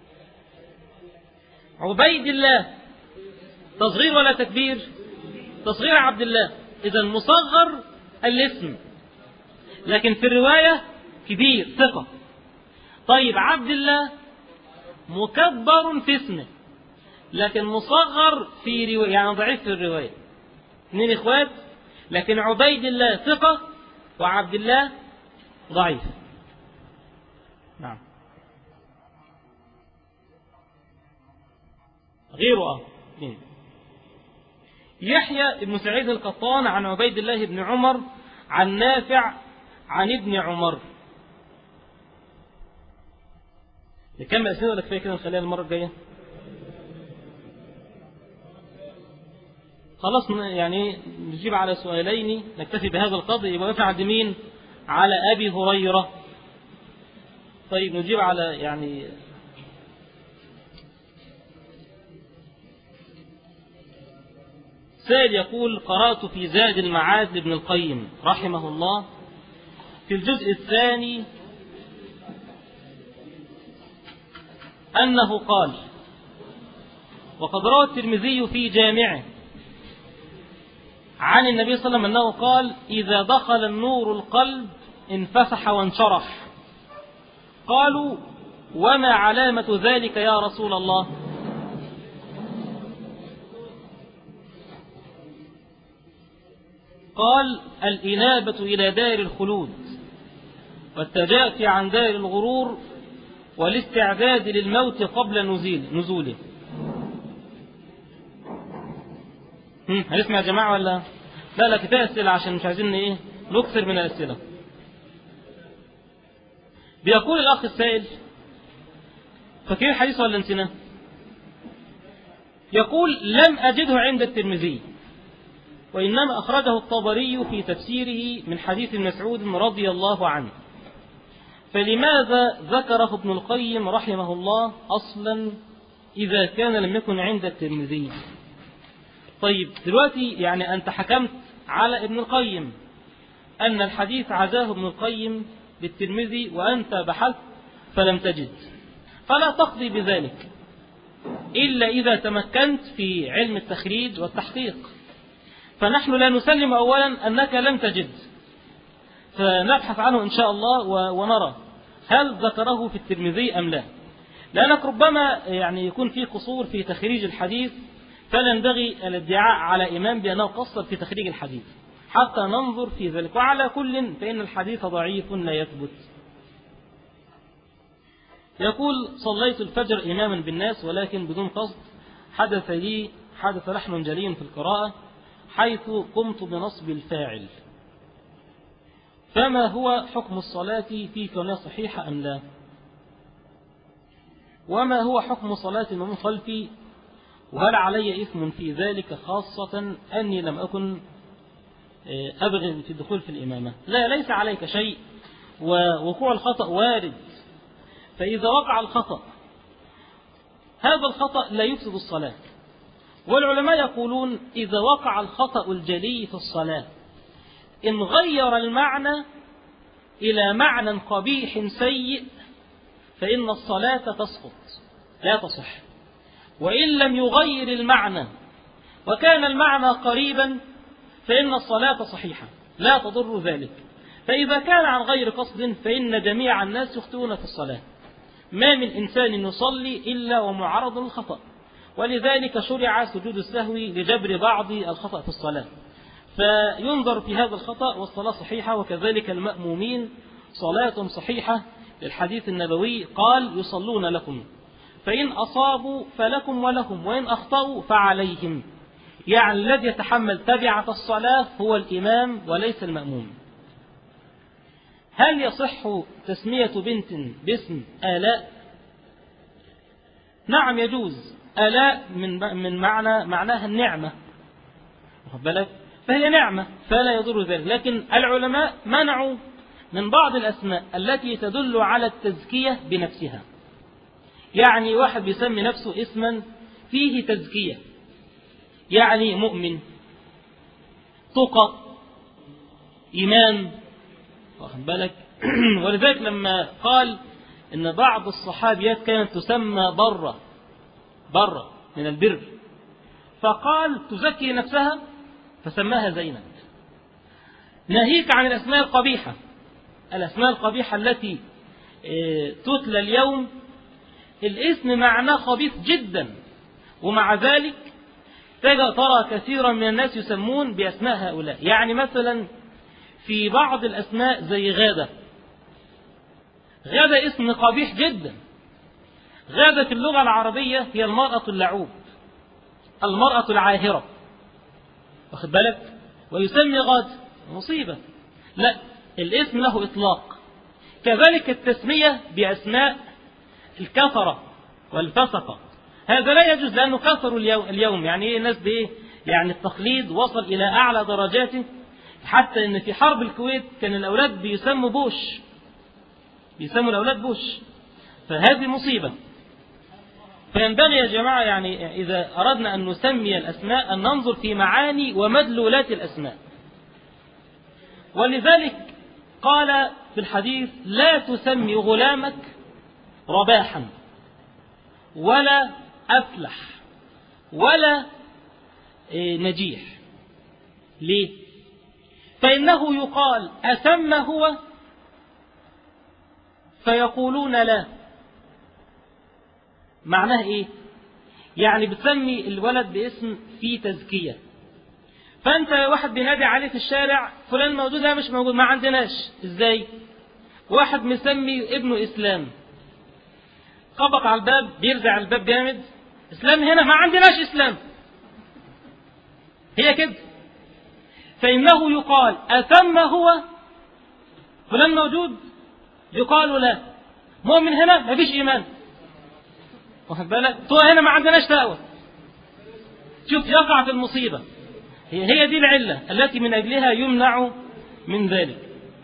عبيد الله تصغير ولا تكبير؟ تصغير عبد الله، إذا مصغر الاسم، لكن في الرواية كبير ثقة. طيب عبد الله مكبر في اسمه لكن مصغر في رواية، يعني ضعيف في الرواية. 2 إخوات، لكن عبيد الله ثقة وعبد الله ضعيف. نعم. غيره يحيى بن سعيد القطان عن عبيد الله بن عمر عن نافع عن ابن عمر. نكمل أسئلة ولا كفاية كده نخليها المرة الجاية؟ خلاص، يعني نجيب على سؤالين نكتفي بهذا القدر، يبقى وقفنا عند مين؟ على أبي هريرة. طيب نجيب على سائل يقول: قرأت في زاد المعاد لابن القيم رحمه الله في الجزء الثاني أنه قال، وقد روى الترمذي في جامعه عن النبي صلى الله عليه وسلم أنه قال: إذا دخل النور القلب انفسح وانشرح. قالوا: وما علامة ذلك يا رسول الله؟ قال: الإنابة إلى دار الخلود، والتجافي عن دار الغرور، والاستعداد للموت قبل نزوله. هنسمع يا جماعة ولا لا؟ كفاية أسئلة عشان مش عايزين نكثر من الأسئلة. بيقول الأخ السائل: فاكرين الحديث ولا نسيناه؟ يقول: لم أجده عند الترمذي، وإنما أخرجه الطبري في تفسيره من حديث مسعود رضي الله عنه، فلماذا ذكره ابن القيم رحمه الله أصلا إذا كان لم يكن عند الترمذي؟ طيب دلوقتي أنت حكمت على ابن القيم أن الحديث عزاه ابن القيم بالترمذي، وأنت بحثت فلم تجد، فلا تقضي بذلك إلا إذا تمكنت في علم التخريج والتحقيق. فنحن لا نسلم أولا أنك لم تجد، فنبحث عنه إن شاء الله ونرى هل ذكره في الترمذي أم لا، لأنك ربما يكون في قصور في تخريج الحديث، فلا ينبغي الادعاء على إمام بأنه قصر في تخريج الحديث حتى ننظر في ذلك. وعلى كل فإن الحديث ضعيف لا يثبت. يقول: صليت الفجر إماما بالناس ولكن بدون قصد، حدث لحن جلي في القراءة حيث قمت بنصب الفاعل، فما هو حكم الصلاة في كونها صحيحة أم لا؟ وما هو حكم صلاة المأموم خلفي؟ وهل علي إثم في ذلك، خاصة أني لم أكن أبغي في الدخول في الإمامة؟ لا، ليس عليك شيء، ووقوع الخطأ وارد، فإذا وقع الخطأ هذا الخطأ لا يفسد الصلاة. والعلماء يقولون: إذا وقع الخطأ الجلي في الصلاة إن غير المعنى إلى معنى قبيح سيء فإن الصلاة تسقط لا تصح، وإن لم يغير المعنى وكان المعنى قريبا فإن الصلاة صحيحة لا تضر ذلك. فإذا كان عن غير قصد فإن جميع الناس يخطئون في الصلاة، ما من إنسان يصلي إلا ومعرض للخطأ، ولذلك شرع سجود السهو لجبر بعض الخطأ في الصلاة، فينظر في هذا الخطأ والصلاة صحيحة. وكذلك المأمومين صلاة صحيحة، للحديث النبوي قال: يصلون لكم فإن أصابوا فلكم ولهم وإن أخطأوا فعليهم. الذي يتحمل تبعة الصلاة هو الإمام وليس المأموم. هل يصح تسمية بنت باسم آلاء؟ نعم يجوز. آلاء من معناها النعمة، واخد بالك؟ فهي نعمة فلا يضر ذلك، لكن العلماء منعوا من بعض الأسماء التي تدل على التزكية بنفسها. واحد بيسمي نفسه اسما فيه تزكية، مؤمن، تقى، إيمان، واخد بالك؟ ولذلك لما قال إن بعض الصحابيات كانت تسمى برة من البر، فقال تزكي نفسها فسماها زينب. ناهيك عن الأسماء القبيحة، الأسماء القبيحة التي تتلى اليوم الاسم معناه خبيث جدا، ومع ذلك ترى كثيرا من الناس يسمون بأسماء هؤلاء. مثلا في بعض الأسماء زي غادة اسم قبيح جدا. غادة في اللغة العربية هي المرأة اللعوب، المرأة العاهرة، واخد بالك؟ ويسمي غادة مصيبة. لا، الاسم له إطلاق. كذلك التسمية بأسماء الكفرة والفسقة، هذا لا يجوز، لأنه كثروا اليوم. الناس التقليد وصل إلى أعلى درجاته، حتى إن في حرب الكويت كان الأولاد بيسموا الأولاد بوش، فهذه مصيبة. فينبغي يا جماعة يعني إذا أردنا أن نسمي الأسماء أن ننظر في معاني ومدلولات الأسماء. ولذلك قال في الحديث: لا تسمي غلامك رباحا ولا أفلح ولا نجيح. ليه؟ فإنه يقال أسمى هو فيقولون لا. معناه إيه؟ يعني بتسمي الولد باسم فيه تزكية، فأنت واحد بينادي عليه في الشارع: فلان موجود؟ لا مش موجود. ما عندناش. إزاي؟ واحد مسمي ابنه إسلام، خبط على الباب، بيرزع الباب جامد: إسلام هنا؟ ما عندناش إسلام. هي كده. فإنه يقال أسمى هو فلان موجود؟ يقال لا. مؤمن هنا؟ ما فيش إيمان. واخد بالك؟ هنا ما عندناش تقوى. شوف، يقع في المصيبة. هي دي العلة التي من أجلها يمنع من ذلك.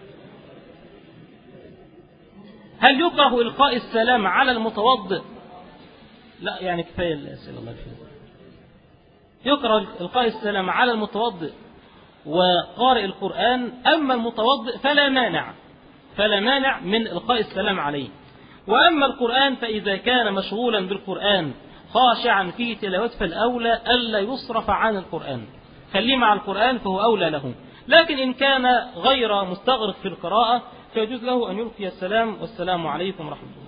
هل يكره إلقاء السلام على المتوضئ؟ لا، يعني كفاية الأسئلة. الله يكفيك. يكره إلقاء السلام على المتوضئ وقارئ القرآن. أما المتوضئ فلا مانع من إلقاء السلام عليه. وأما القرآن فإذا كان مشغولا بالقرآن خاشعا في تلاوته فالأولى ألا يصرف عن القرآن، خليه مع القرآن فهو أولى له. لكن إن كان غير مستغرق في القراءة فيجوز له أن يلقي السلام: والسلام عليكم ورحمة الله.